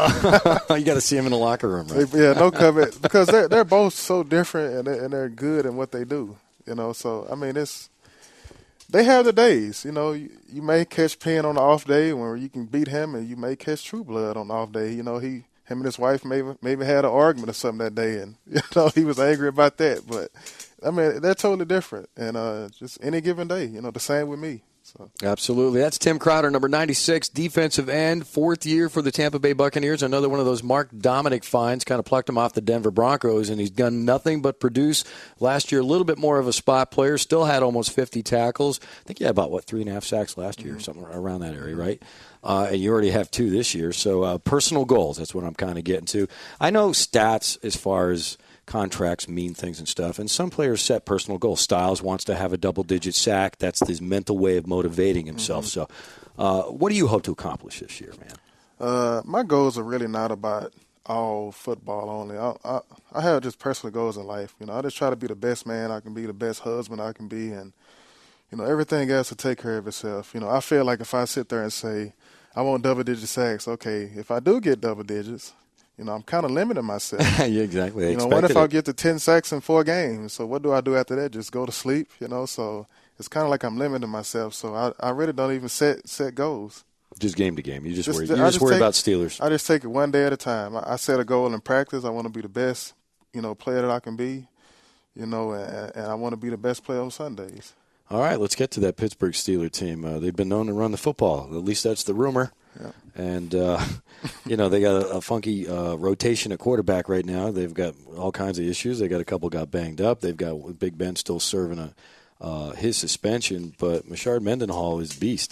Uh, you got to see him in the locker room, right? Yeah, no comment because they're they're both so different and they're, and they're good in what they do. You know, so I mean, it's they have the days. You know, you, you may catch Penn on the off day where you can beat him, and you may catch True Blood on the off day. You know, he him and his wife maybe maybe had an argument or something that day, and you know he was angry about that. But I mean, they're totally different, and uh, just any given day, you know, the same with me. So. Absolutely. That's Tim Crowder, number ninety-six, defensive end, fourth year for the Tampa Bay Buccaneers. Another one of those Mark Dominic finds, kind of plucked him off the Denver Broncos, and he's done nothing but produce. Last year, a little bit more of a spot player, still had almost fifty tackles. I think he had about, what, three and a half sacks last year, mm-hmm. or something around that area, right? Uh, and you already have two this year. So uh, personal goals, that's what I'm kind of getting to. I know stats as far as contracts mean things and stuff, and some players set personal goals. Styles wants to have a double-digit sack. That's his mental way of motivating himself. Mm-hmm. So uh, what do you hope to accomplish this year, man? Uh, my goals are really not about all football only. I, I, I have just personal goals in life. You know, I just try to be the best man I can be, the best husband I can be, and, you know, everything else will take care of itself. You know, I feel like if I sit there and say, I want double-digit sacks, okay, if I do get double digits, you know, I'm kind of limiting myself. Yeah, exactly. I you know, what if it. I get to ten sacks in four games? So what do I do after that? Just go to sleep, you know? So it's kind of like I'm limiting myself. So I, I really don't even set set goals. Just game to game. You just, just worry, you just just worry take, about Steelers. I just take it one day at a time. I, I set a goal in practice. I want to be the best, you know, player that I can be, you know, and, and I want to be the best player on Sundays. All right, let's get to that Pittsburgh Steelers team. Uh, they've been known to run the football. At least that's the rumor. Yeah. And, uh, you know, they got a, a funky uh, rotation at quarterback right now. They've got all kinds of issues. They got a couple got banged up. They've got Big Ben still serving a, uh, his suspension. But Mashard Mendenhall is beast.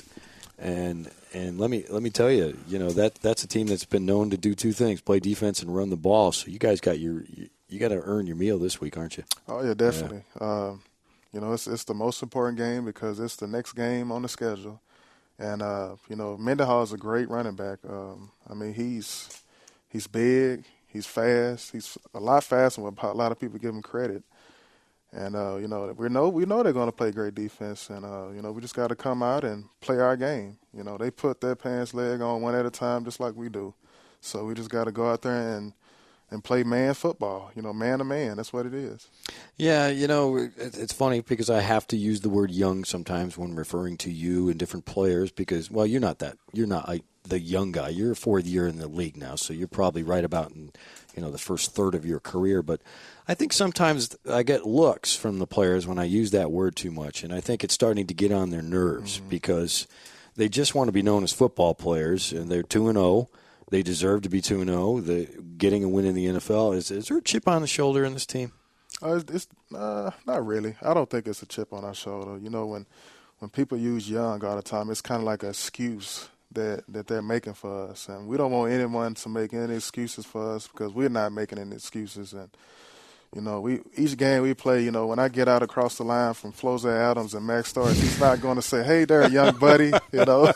And and let me let me tell you, you know, that that's a team that's been known to do two things, play defense and run the ball. So you guys got your you, you got to earn your meal this week, aren't you? Oh, yeah, definitely. Yeah. Um, you know, it's it's the most important game because it's the next game on the schedule. And, uh, you know, Mendenhall is a great running back. Um, I mean, he's he's big, he's fast, he's a lot faster than what a lot of people give him credit. And, uh, you know, we know we know they're going to play great defense. And, uh, you know, we just got to come out and play our game. You know, they put their pants leg on one at a time just like we do. So we just got to go out there and, and play man football, you know, man to man. That's what it is. Yeah, you know, it's funny because I have to use the word young sometimes when referring to you and different players because, well, you're not that, you're not I, the young guy. You're a fourth year in the league now, so you're probably right about in, you know, the first third of your career. But I think sometimes I get looks from the players when I use that word too much, and I think it's starting to get on their nerves mm-hmm. because they just want to be known as football players, and they're two and oh. They deserve to be two and oh. The getting a win in the N F L. Is, is there a chip on the shoulder in this team? Uh, it's it's uh, not really. I don't think it's a chip on our shoulder. You know, when when people use young all the time, it's kind of like an excuse that, that they're making for us. And we don't want anyone to make any excuses for us because we're not making any excuses. And, you know, we each game we play, you know, when I get out across the line from Flozell Adams and Max Starks, he's not going to say, hey there, young buddy, you know.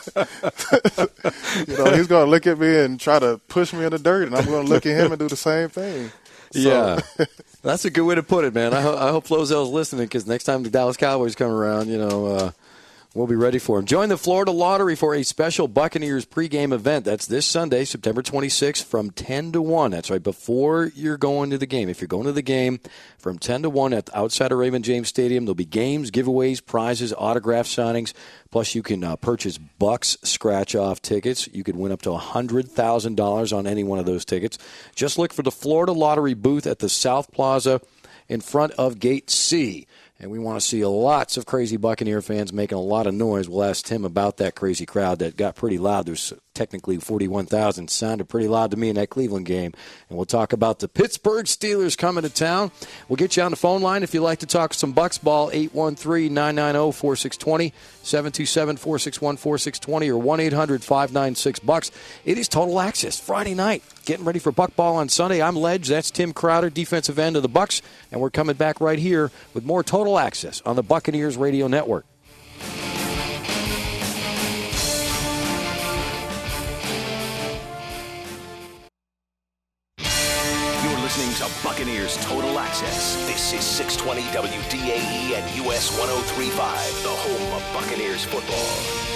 You know, he's going to look at me and try to push me in the dirt, and I'm going to look at him and do the same thing. So. Yeah. That's a good way to put it, man. I, ho- I hope Flozell's listening because next time the Dallas Cowboys come around, you know, uh, we'll be ready for him. Join the Florida Lottery for a special Buccaneers pregame event. That's this Sunday, September twenty-sixth, from ten to one. That's right, before you're going to the game. If you're going to the game, from ten to one at outside of Raymond James Stadium, there'll be games, giveaways, prizes, autograph signings. Plus, you can uh, purchase Bucks scratch-off tickets. You could win up to one hundred thousand dollars on any one of those tickets. Just look for the Florida Lottery booth at the South Plaza in front of Gate C. And we want to see lots of crazy Buccaneer fans making a lot of noise. We'll ask Tim about that crazy crowd that got pretty loud. There's technically forty-one thousand. Sounded pretty loud to me in that Cleveland game. And we'll talk about the Pittsburgh Steelers coming to town. We'll get you on the phone line if you'd like to talk some Bucks ball, eight one three, nine nine zero, four six two zero, seven two seven, four six one, four six two zero, or one eight hundred, five nine six, BUCKS. It is Total Access Friday night. Getting ready for Buck Ball on Sunday. I'm Ledge. That's Tim Crowder, defensive end of the Bucks. And we're coming back right here with more Total Access on the Buccaneers Radio Network. You're listening to Buccaneers Total Access. This is six twenty W D A E and U S one oh three point five, the home of Buccaneers football.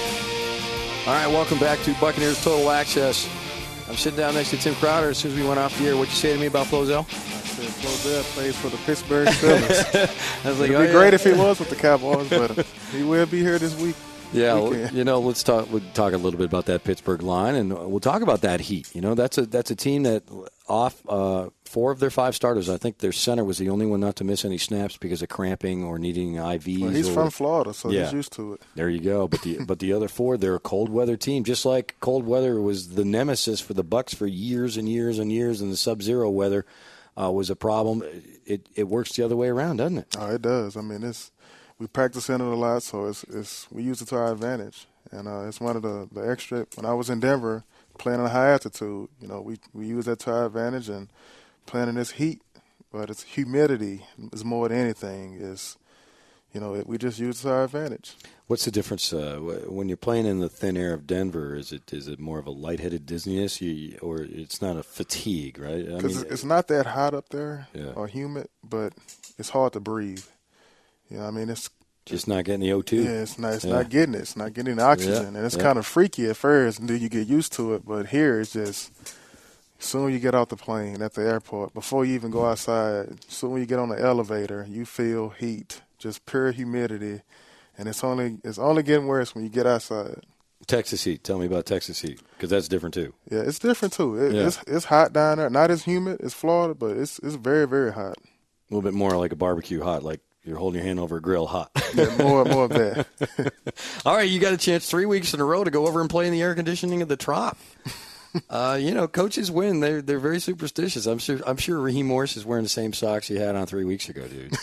All right, welcome back to Buccaneers Total Access. I'm sitting down next to Tim Crowder. As soon as we went off the air, what'd you say to me about Flozell? I said Flozell plays for the Pittsburgh Steelers. I was like, It'd oh, be yeah. great if he was with the Cowboys, but he will be here this week. Yeah, well, weekend. you know, let's talk. We'll talk a little bit about that Pittsburgh line, and we'll talk about that Heat. You know, that's a that's a team that off uh, four of their five starters. I think their center was the only one not to miss any snaps because of cramping or needing I Vs. Well, he's or, from Florida, so yeah. he's used to it. There you go. But the but the other four, they're a cold weather team, just like cold weather was the nemesis for the Bucks for years and years and years, and the sub-zero weather uh, was a problem. It it works the other way around, doesn't it? Oh, it does. I mean, it's we practice in it a lot, so it's it's we use it to our advantage. And uh, it's one of the, the extra. When I was in Denver playing on high altitude, you know, we, we use that to our advantage and playing in this heat. But it's humidity is more than anything. Is you know, it, we just use it to our advantage. What's the difference uh, when you're playing in the thin air of Denver? Is it is it more of a lightheaded dizziness, you, or it's not a fatigue, right? I Because mean, it's not that hot up there yeah. or humid, but it's hard to breathe. You know, I mean, it's just not getting the O two. Yeah, it's not. It's yeah. not getting it. It's not getting the oxygen, yeah. and it's yeah. kind of freaky at first until you get used to it. But here, it's just soon you get off the plane at the airport, before you even go outside, soon you get on the elevator, you feel heat, just pure humidity, and it's only it's only getting worse when you get outside. Texas heat. Tell me about Texas heat, because that's different too. Yeah, it's different too. It, yeah. It's it's hot down there. Not as humid as Florida, but it's it's very very hot. A little bit more like a barbecue hot, like you're holding your hand over a grill hot. Yeah, more more of that. All right, you got a chance three weeks in a row to go over and play in the air conditioning of the Trop. Uh, you know, coaches win. They're they're very superstitious. I'm sure I'm sure Raheem Morris is wearing the same socks he had on three weeks ago, dude.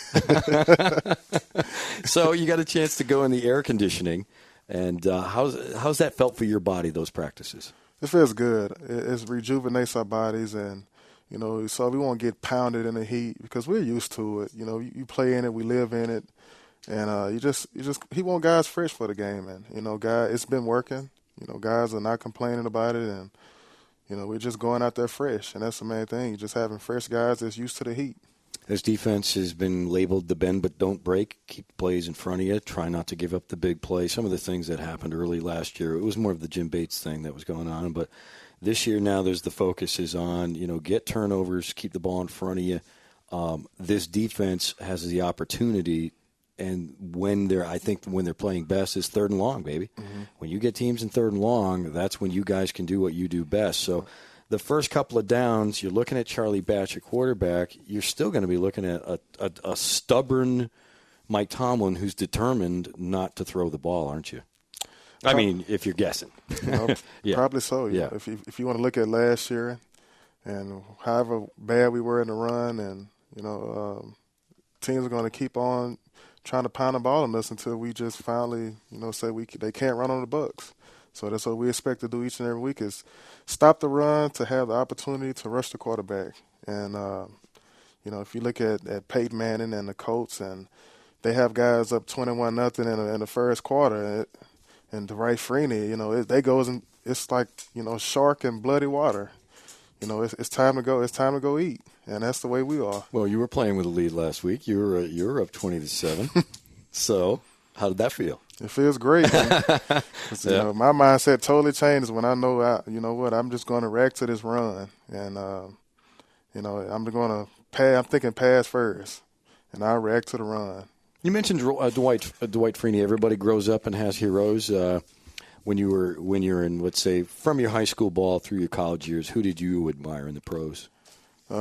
So you got a chance to go in the air conditioning, and uh, how's how's that felt for your body? Those practices. It feels good. It, it rejuvenates our bodies, and you know, so we won't get pounded in the heat because we're used to it. You know, you, you play in it, we live in it, and uh, you just you just he want guys fresh for the game, and you know, guys, it's been working. You know, guys are not complaining about it, and you know, we're just going out there fresh, and that's the main thing. You're just having fresh guys that's used to the heat. This defense has been labeled the bend but don't break. Keep plays in front of you. Try not to give up the big play. Some of the things that happened early last year, it was more of the Jim Bates thing that was going on. But this year now there's the focus is on, you know, get turnovers, keep the ball in front of you. Um, this defense has the opportunity, and when they're, I think when they're playing best is third and long, baby. Mm-hmm. When you get teams in third and long, that's when you guys can do what you do best. So the first couple of downs, you're looking at Charlie Batch at quarterback. You're still going to be looking at a, a, a stubborn Mike Tomlin who's determined not to throw the ball, aren't you? I mean, if you're guessing. You know, yeah. Probably so. Yeah. Yeah. If you, if you want to look at last year and however bad we were in the run, and, you know, um, teams are going to keep on trying to pound the ball on us until we just finally, you know, say we they can't run on the Bucks. So that's what we expect to do each and every week is stop the run to have the opportunity to rush the quarterback. And, uh, you know, if you look at, at Peyton Manning and the Colts, and they have guys up twenty-one nothing in, in the first quarter, it, and Dwight Freeney, you know, it, they goes and it's like, you know, shark and bloody water. You know, it's, it's time to go. It's time to go eat, and that's the way we are. Well, you were playing with a lead last week. You were uh, you were up twenty to seven. So, how did that feel? It feels great. Man. yeah. You know, my mindset totally changes when I know, I, you know what, I'm just going to react to this run, and uh, you know, I'm going to pass. I'm thinking pass first, and I react to the run. You mentioned uh, Dwight uh, Dwight Freeney. Everybody grows up and has heroes. Uh, when you were when you're in, let's say, from your high school ball through your college years, who did you admire in the pros? Uh,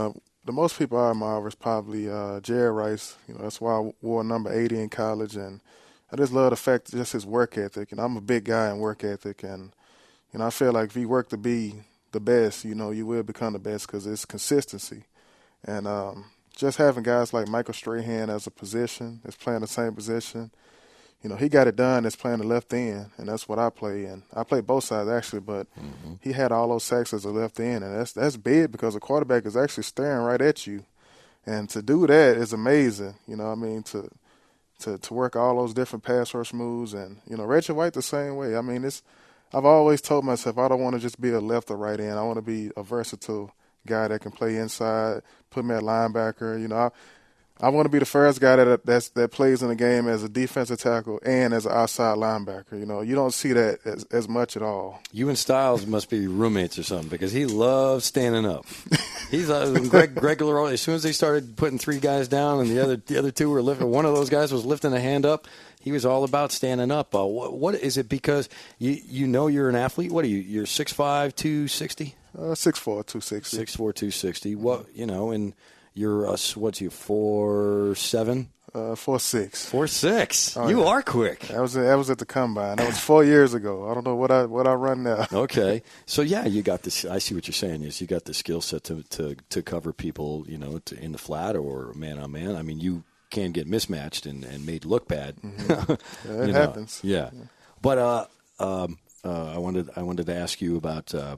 the most people I admire is probably uh, Jerry Rice. You know, that's why I wore number eighty in college, and I just love the fact just his work ethic. And I'm a big guy in work ethic, and you know, I feel like if you work to be the best, you know, you will become the best because it's consistency. And um, just having guys like Michael Strahan as a position, that's playing the same position, you know, he got it done as playing the left end, and that's what I play. And I play both sides actually, but mm-hmm. he had all those sacks as a left end, and that's that's big because the quarterback is actually staring right at you, and to do that is amazing. You know, what I mean, to to to work all those different pass rush moves, and you know, Reggie White the same way. I mean, it's I've always told myself I don't want to just be a left or right end. I want to be a versatile guy that can play inside, put me at linebacker. You know. I, I want to be the first guy that that's, that plays in the game as a defensive tackle and as an outside linebacker. You know, you don't see that as, as much at all. You and Styles must be roommates or something because he loves standing up. He's uh, Greg, Greg Leroy. As soon as they started putting three guys down and the other the other two were lifting, one of those guys was lifting a hand up. He was all about standing up. Uh, what, what is it? Because you you know you're an athlete. What are you? You're six five, two sixty? Uh, six four, two sixty. six four, two sixty. What you know and. You're uh, what's you four seven? Uh, four six. Four six. Oh, you yeah. are quick. That was that was at the combine. That was four years ago. I don't know what I what I run now. Okay, so yeah, you got this. I see what you're saying. Is you got the skill set to, to to cover people, you know, to, in the flat or man on man. I mean, you can get mismatched and, and made look bad. Mm-hmm. Yeah, it you happens. Know. Yeah, but uh, um, uh, I wanted I wanted to ask you about uh,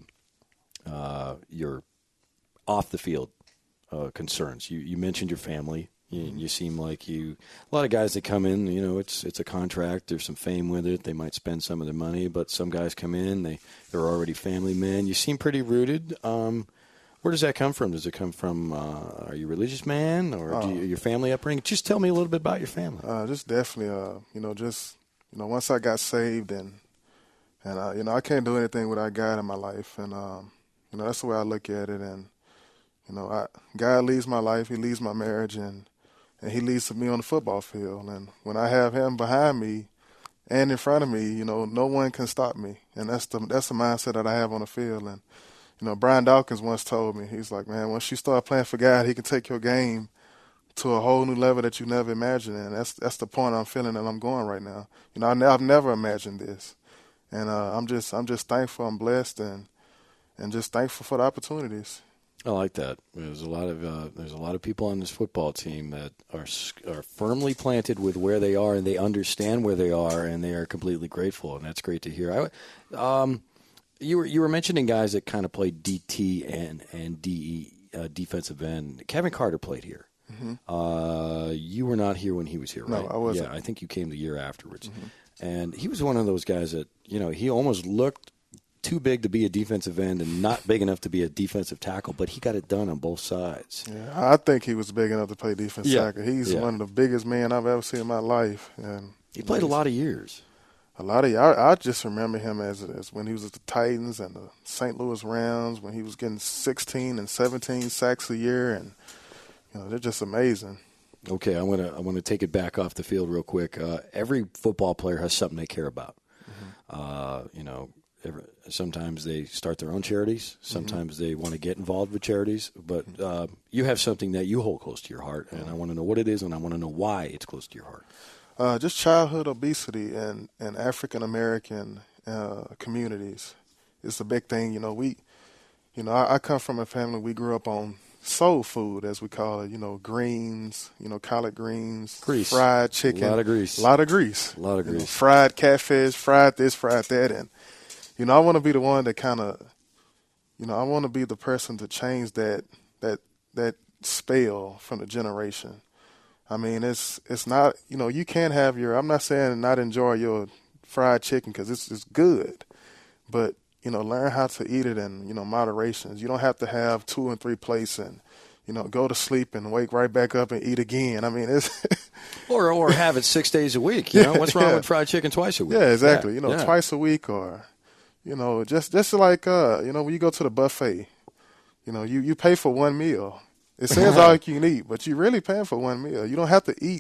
uh, your off the field. Uh, concerns. You you mentioned your family. You, you seem like you. A lot of guys that come in, you know, it's it's a contract. There's some fame with it. They might spend some of their money, but some guys come in. They they're already family men. You seem pretty rooted. Um, where does that come from? Does it come from? Uh, are you a religious man, or uh, do you, your family upbringing? Just tell me a little bit about your family. Uh, just definitely, uh, you know, just you know, once I got saved and and uh, you know, I can't do anything without God in my life, and um, you know, that's the way I look at it, and. You know, I, God leads my life. He leads my marriage, and and He leads me on the football field. And when I have Him behind me and in front of me, you know, no one can stop me. And that's the that's the mindset that I have on the field. And you know, Brian Dawkins once told me, he's like, man, once you start playing for God, He can take your game to a whole new level that you never imagined. And that's that's the point I'm feeling that I'm going right now. You know, I, I've never imagined this, and uh, I'm just I'm just thankful, I'm blessed, and and just thankful for the opportunities. I like that. There's a lot of uh, there's a lot of people on this football team that are are firmly planted with where they are, and they understand where they are, and they are completely grateful, and that's great to hear. I, um, you were you were mentioning guys that kind of played D T and and D E uh, defensive end. Kevin Carter played here. Mm-hmm. Uh, you were not here when he was here, right? No, I wasn't. Yeah, I think you came the year afterwards, mm-hmm. and he was one of those guys that you know he almost looked too big to be a defensive end and not big enough to be a defensive tackle, but he got it done on both sides. Yeah, I think he was big enough to play defensive yeah. tackle. He's yeah. one of the biggest men I've ever seen in my life. And he played a lot of years. A lot of I, I just remember him as, as when he was at the Titans and the Saint Louis Rams, when he was getting sixteen and seventeen sacks a year, and you know they're just amazing. Okay, I want to I want to take it back off the field real quick. Uh, every football player has something they care about. Mm-hmm. Uh, you know. Sometimes they start their own charities. Sometimes mm-hmm. they want to get involved with charities. But uh, you have something that you hold close to your heart, and I want to know what it is, and I want to know why it's close to your heart. Uh, just childhood obesity in, in African-American uh, communities is a big thing. You know, we, you know, I, I come from a family, we grew up on soul food, as we call it, you know, greens, you know, collard greens, grease. Fried chicken. A lot of grease. A lot of grease. A lot of grease. You know, fried catfish, fried this, fried that, and you know, I want to be the one that kind of, you know, I want to be the person to change that that that spell from the generation. I mean, it's it's not, you know, you can't have your, I'm not saying not enjoy your fried chicken because it's, it's good, but, you know, learn how to eat it in, you know, moderation. You don't have to have two and three plates and, you know, go to sleep and wake right back up and eat again. I mean, it's or or have it six days a week. You know, what's wrong yeah. with fried chicken twice a week? Yeah, exactly. Yeah. You know, yeah. twice a week or. You know, just just like, uh, you know, when you go to the buffet, you know, you, you pay for one meal. It says all you can eat, but you're really paying for one meal. You don't have to eat,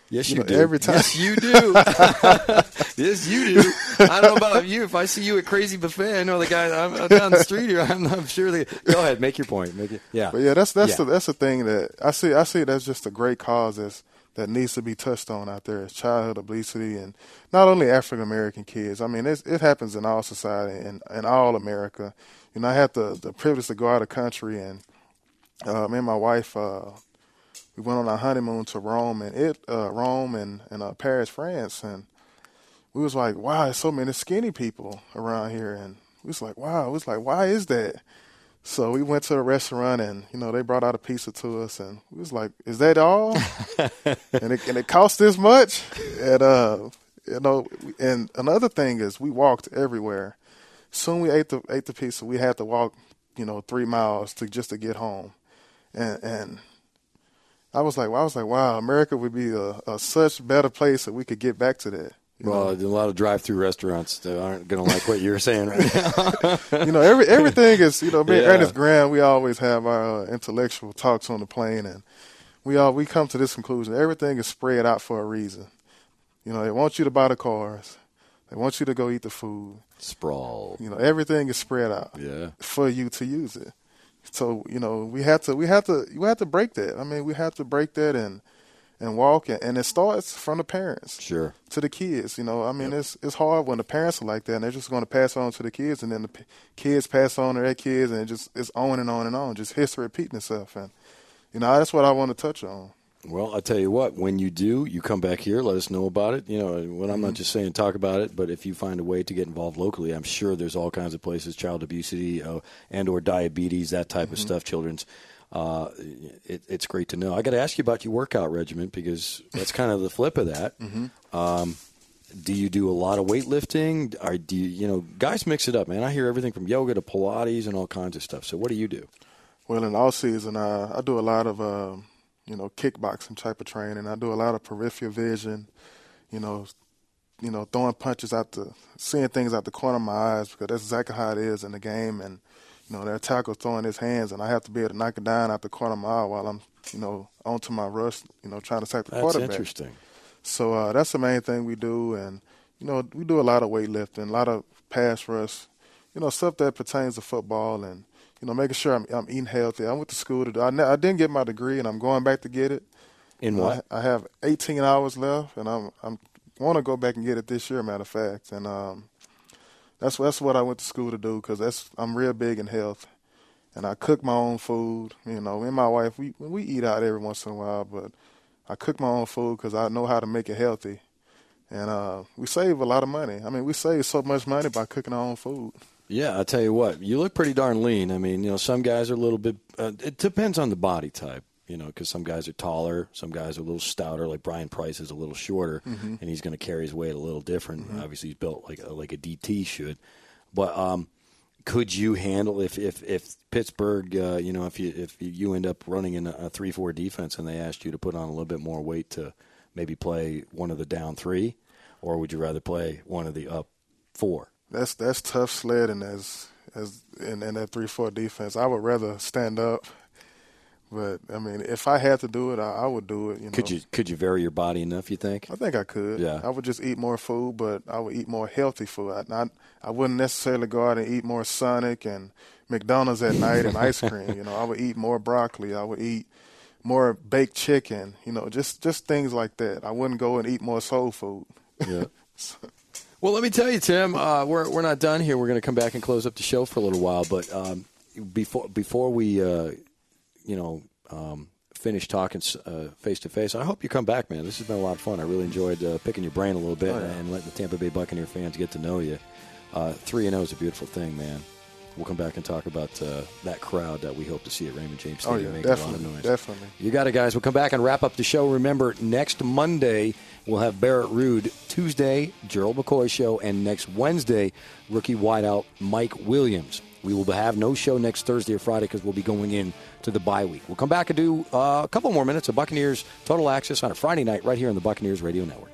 Yes, you, you know, do. Every time. Yes, you do. Yes, you do. I don't know about you. If I see you at Crazy Buffet, I know the guy I'm, I'm down the street here. I'm, I'm sure they. Go ahead, make your point. Make it. Yeah. But yeah, that's that's yeah. the that's the thing that I see. I see that's just a great cause that's, that needs to be touched on out there. Is childhood obesity, and not only African American kids. I mean, it's, it happens in all society and in all America. You know, I had the the privilege to go out of country, and uh, me and my wife. Uh, We went on our honeymoon to Rome and it uh, Rome and and uh, Paris, France, and we was like, wow, there's so many skinny people around here, and we was like, wow, we was like, why is that? So we went to a restaurant, and you know they brought out a pizza to us, and we was like, is that all? and it and it cost this much, and uh, you know, and another thing is we walked everywhere. Soon we ate the ate the pizza, we had to walk, you know, three miles to just to get home, and and. I was like, well, I was like, wow, America would be a, a such better place if we could get back to that. Well, know? a lot of drive-through restaurants that aren't going to like what you're saying right now. you know, every everything is, you know, me and yeah. Ernest Graham, we always have our uh, intellectual talks on the plane, and we all we come to this conclusion: everything is spread out for a reason. You know, they want you to buy the cars, they want you to go eat the food. Sprawl. You know, everything is spread out yeah. for you to use it. So, you know, we have to, we have to, we have to break that. I mean, we have to break that and, and walk. And, and it starts from the parents. Sure. To the kids. You know, I mean, yep. it's, it's hard when the parents are like that and they're just going to pass on to the kids, and then the p- kids pass on to their kids, and it just, it's on and on and on. Just history repeating itself. And, you know, that's what I want to touch on. Well, I'll tell you what, when you do, you come back here, let us know about it. You know, when I'm mm-hmm. not just saying talk about it, but if you find a way to get involved locally, I'm sure there's all kinds of places, child obesity uh, and or diabetes, that type mm-hmm. of stuff, children's. Uh, it, it's great to know. I got to ask you about your workout regimen, because that's kind of the flip of that. Mm-hmm. Um, do you do a lot of weightlifting? Or do you, you know, guys mix it up, man. I hear everything from yoga to Pilates and all kinds of stuff. So what do you do? Well, in all season, uh, I do a lot of uh, – you know, kickboxing type of training. I do a lot of peripheral vision, you know, you know, throwing punches out the, seeing things out the corner of my eyes, because that's exactly how it is in the game. And, you know, that tackle throwing his hands, and I have to be able to knock it down out the corner of my eye while I'm, you know, onto my rush, you know, trying to sack the that's quarterback. That's interesting. So uh, that's the main thing we do. And, you know, we do a lot of weightlifting, a lot of pass rush, you know, stuff that pertains to football, and, you know, making sure I'm, I'm eating healthy. I went to school to do. I, ne- I didn't get my degree, and I'm going back to get it. In what? I, I have eighteen hours left, and I'm I'm want to go back and get it this year. Matter of fact, and um, that's that's what I went to school to do, because that's I'm real big in health, and I cook my own food. You know, me and my wife, we we eat out every once in a while, but I cook my own food because I know how to make it healthy, and uh, we save a lot of money. I mean, we save so much money by cooking our own food. Yeah, I'll tell you what, you look pretty darn lean. I mean, you know, some guys are a little bit, uh, it depends on the body type, you know, because some guys are taller, some guys are a little stouter, like Brian Price is a little shorter, mm-hmm. and he's going to carry his weight a little different. Mm-hmm. Obviously, he's built like a, like a D T should. But um, could you handle, if, if, if Pittsburgh, uh, you know, if you if you end up running in a three four defense and they asked you to put on a little bit more weight to maybe play one of the down three, or would you rather play one of the up four? That's that's tough sledding as as in, in that three four defense. I would rather stand up, but I mean, if I had to do it, I, I would do it. You know, could you could you vary your body enough? You think? I think I could. Yeah, I would just eat more food, but I would eat more healthy food. I not I wouldn't necessarily go out and eat more Sonic and McDonald's at night and ice cream. You know, I would eat more broccoli. I would eat more baked chicken. You know, just just things like that. I wouldn't go and eat more soul food. Yeah. so, Well, let me tell you, Tim, uh, we're we're not done here. We're going to come back and close up the show for a little while. But um, before before we, uh, you know, um, finish talking uh, face to face, I hope you come back, man. This has been a lot of fun. I really enjoyed uh, picking your brain a little bit oh, yeah. and letting the Tampa Bay Buccaneer fans get to know you. Uh, three and zero is a beautiful thing, man. We'll come back and talk about uh, that crowd that we hope to see at Raymond James Stadium. Oh, yeah, making a lot of noise. Definitely. You got it, guys. We'll come back and wrap up the show. Remember, next Monday, we'll have Barrett Ruud. Tuesday, Gerald McCoy show. And next Wednesday, rookie wideout Mike Williams. We will have no show next Thursday or Friday because we'll be going in to the bye week. We'll come back and do uh, a couple more minutes of Buccaneers Total Access on a Friday night right here on the Buccaneers Radio Network.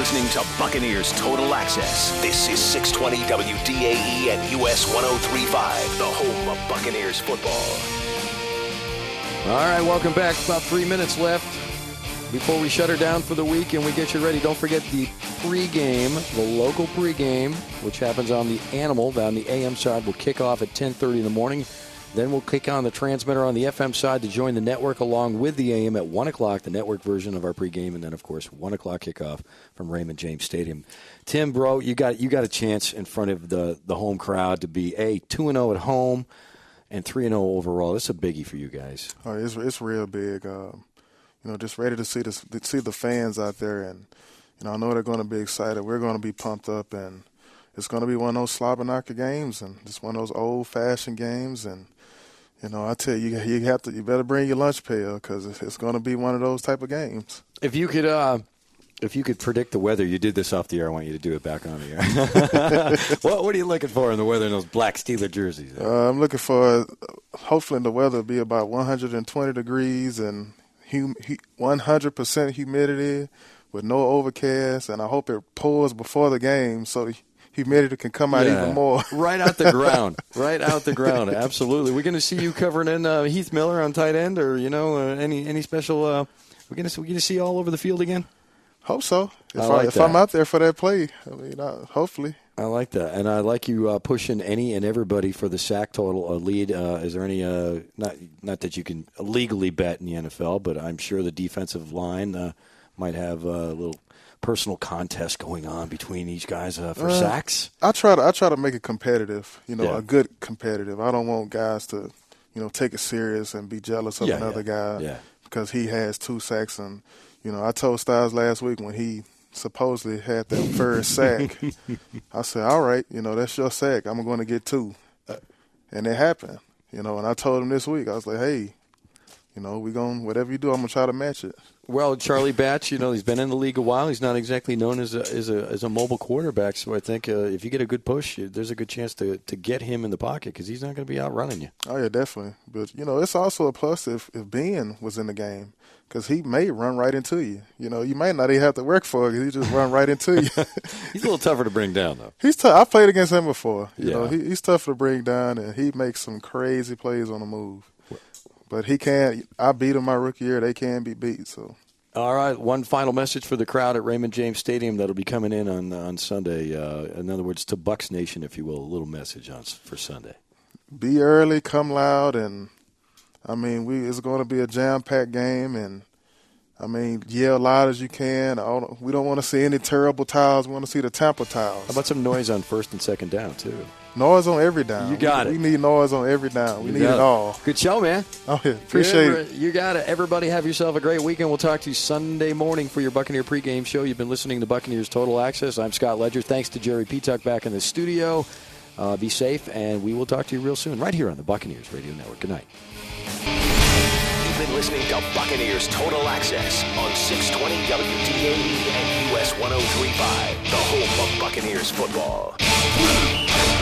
listening to Buccaneers Total Access. This is six twenty W D A E and U S one oh three point five, the home of Buccaneers football. All right, welcome back. About three minutes left before we shut her down for the week and we get you ready. Don't forget the pregame, the local pregame, which happens on the Animal down the A M side, will kick off at ten thirty in the morning. Then we'll kick on the transmitter on the F M side to join the network along with the A M at one o'clock, the network version of our pregame, and then, of course, one o'clock kickoff from Raymond James Stadium. Tim, bro, you got you got a chance in front of the, the home crowd to be, A, two and oh at home and three and oh overall. This is a biggie for you guys. Oh, it's, it's real big. Um, you know, just ready to see, this, to see the fans out there. And, you know, I know they're going to be excited. We're going to be pumped up. And it's going to be one of those slobber knocker games and just one of those old-fashioned games. And, you know, I tell you, you have to. You better bring your lunch pail because it's, it's going to be one of those type of games. If you could, uh, if you could predict the weather, you did this off the air. I want you to do it back on the air. what, what are you looking for in the weather in those black Steeler jerseys? Uh, I'm looking for. Hopefully, the weather will be about one hundred twenty degrees and hum, one hundred percent humidity with no overcast, and I hope it pours before the game so the humidity can come out yeah. even more. Right out the ground. Right out the ground. Absolutely. We're going to see you covering in uh, Heath Miller on tight end, or you know, uh, any any special. Uh, we're going to we going to see you all over the field again. Hope so. If, I I like if that. I'm out there for that play, I mean, uh, hopefully. I like that, and I like you uh, pushing any and everybody for the sack total uh, lead. Uh, is there any? Uh, not not that you can legally bet in the N F L, but I'm sure the defensive line uh, might have a little personal contest going on between each guys uh, for uh, sacks. I try to I try to make it competitive. You know, Yeah. a good competitive. I don't want guys to, you know, take it serious and be jealous of Yeah, another yeah, guy yeah. because he has two sacks. And you know, I told Styles last week when he supposedly had that first sack, I said, "All right, you know, that's your sack. I'm going to get two," and it happened. You know, and I told him this week, I was like, "Hey, you know, we going whatever you do, I'm gonna try to match it." Well, Charlie Batch, you know, he's been in the league a while. He's not exactly known as a as a, as a mobile quarterback, so I think uh, if you get a good push, there's a good chance to, to get him in the pocket because he's not going to be outrunning you. Oh yeah, definitely. But you know, it's also a plus if if Ben was in the game because he may run right into you. You know, you might not even have to work for it because he just run right into you. He's a little tougher to bring down, though. He's tough. I've played against him before. You Yeah. know, he, he's tough to bring down, and he makes some crazy plays on the move. But he can't. I beat him my rookie year. They can be beat. So. All right, one final message for the crowd at Raymond James Stadium that'll be coming in on on Sunday. Uh, in other words, to Bucs Nation, if you will, a little message on for Sunday. Be early, come loud, and I mean, we it's going to be a jam-packed game, and I mean, yell loud as you can. I don't, we don't want to see any terrible towels. We want to see the Tampa towels. How about some noise on first and second down too? Noise on every down. You got we, it. We need noise on every down. We You need got it all. Good show, man. Oh, yeah. Appreciate Good. it. You got it. Everybody have yourself a great weekend. We'll talk to you Sunday morning for your Buccaneer pregame show. You've been listening to Buccaneers Total Access. I'm Scott Ledger. Thanks to Jerry Petuck back in the studio. Uh, be safe, and we will talk to you real soon right here on the Buccaneers Radio Network. Good night. You've been listening to Buccaneers Total Access on six twenty W D A E and U S one oh three point five, the home of Buccaneers football.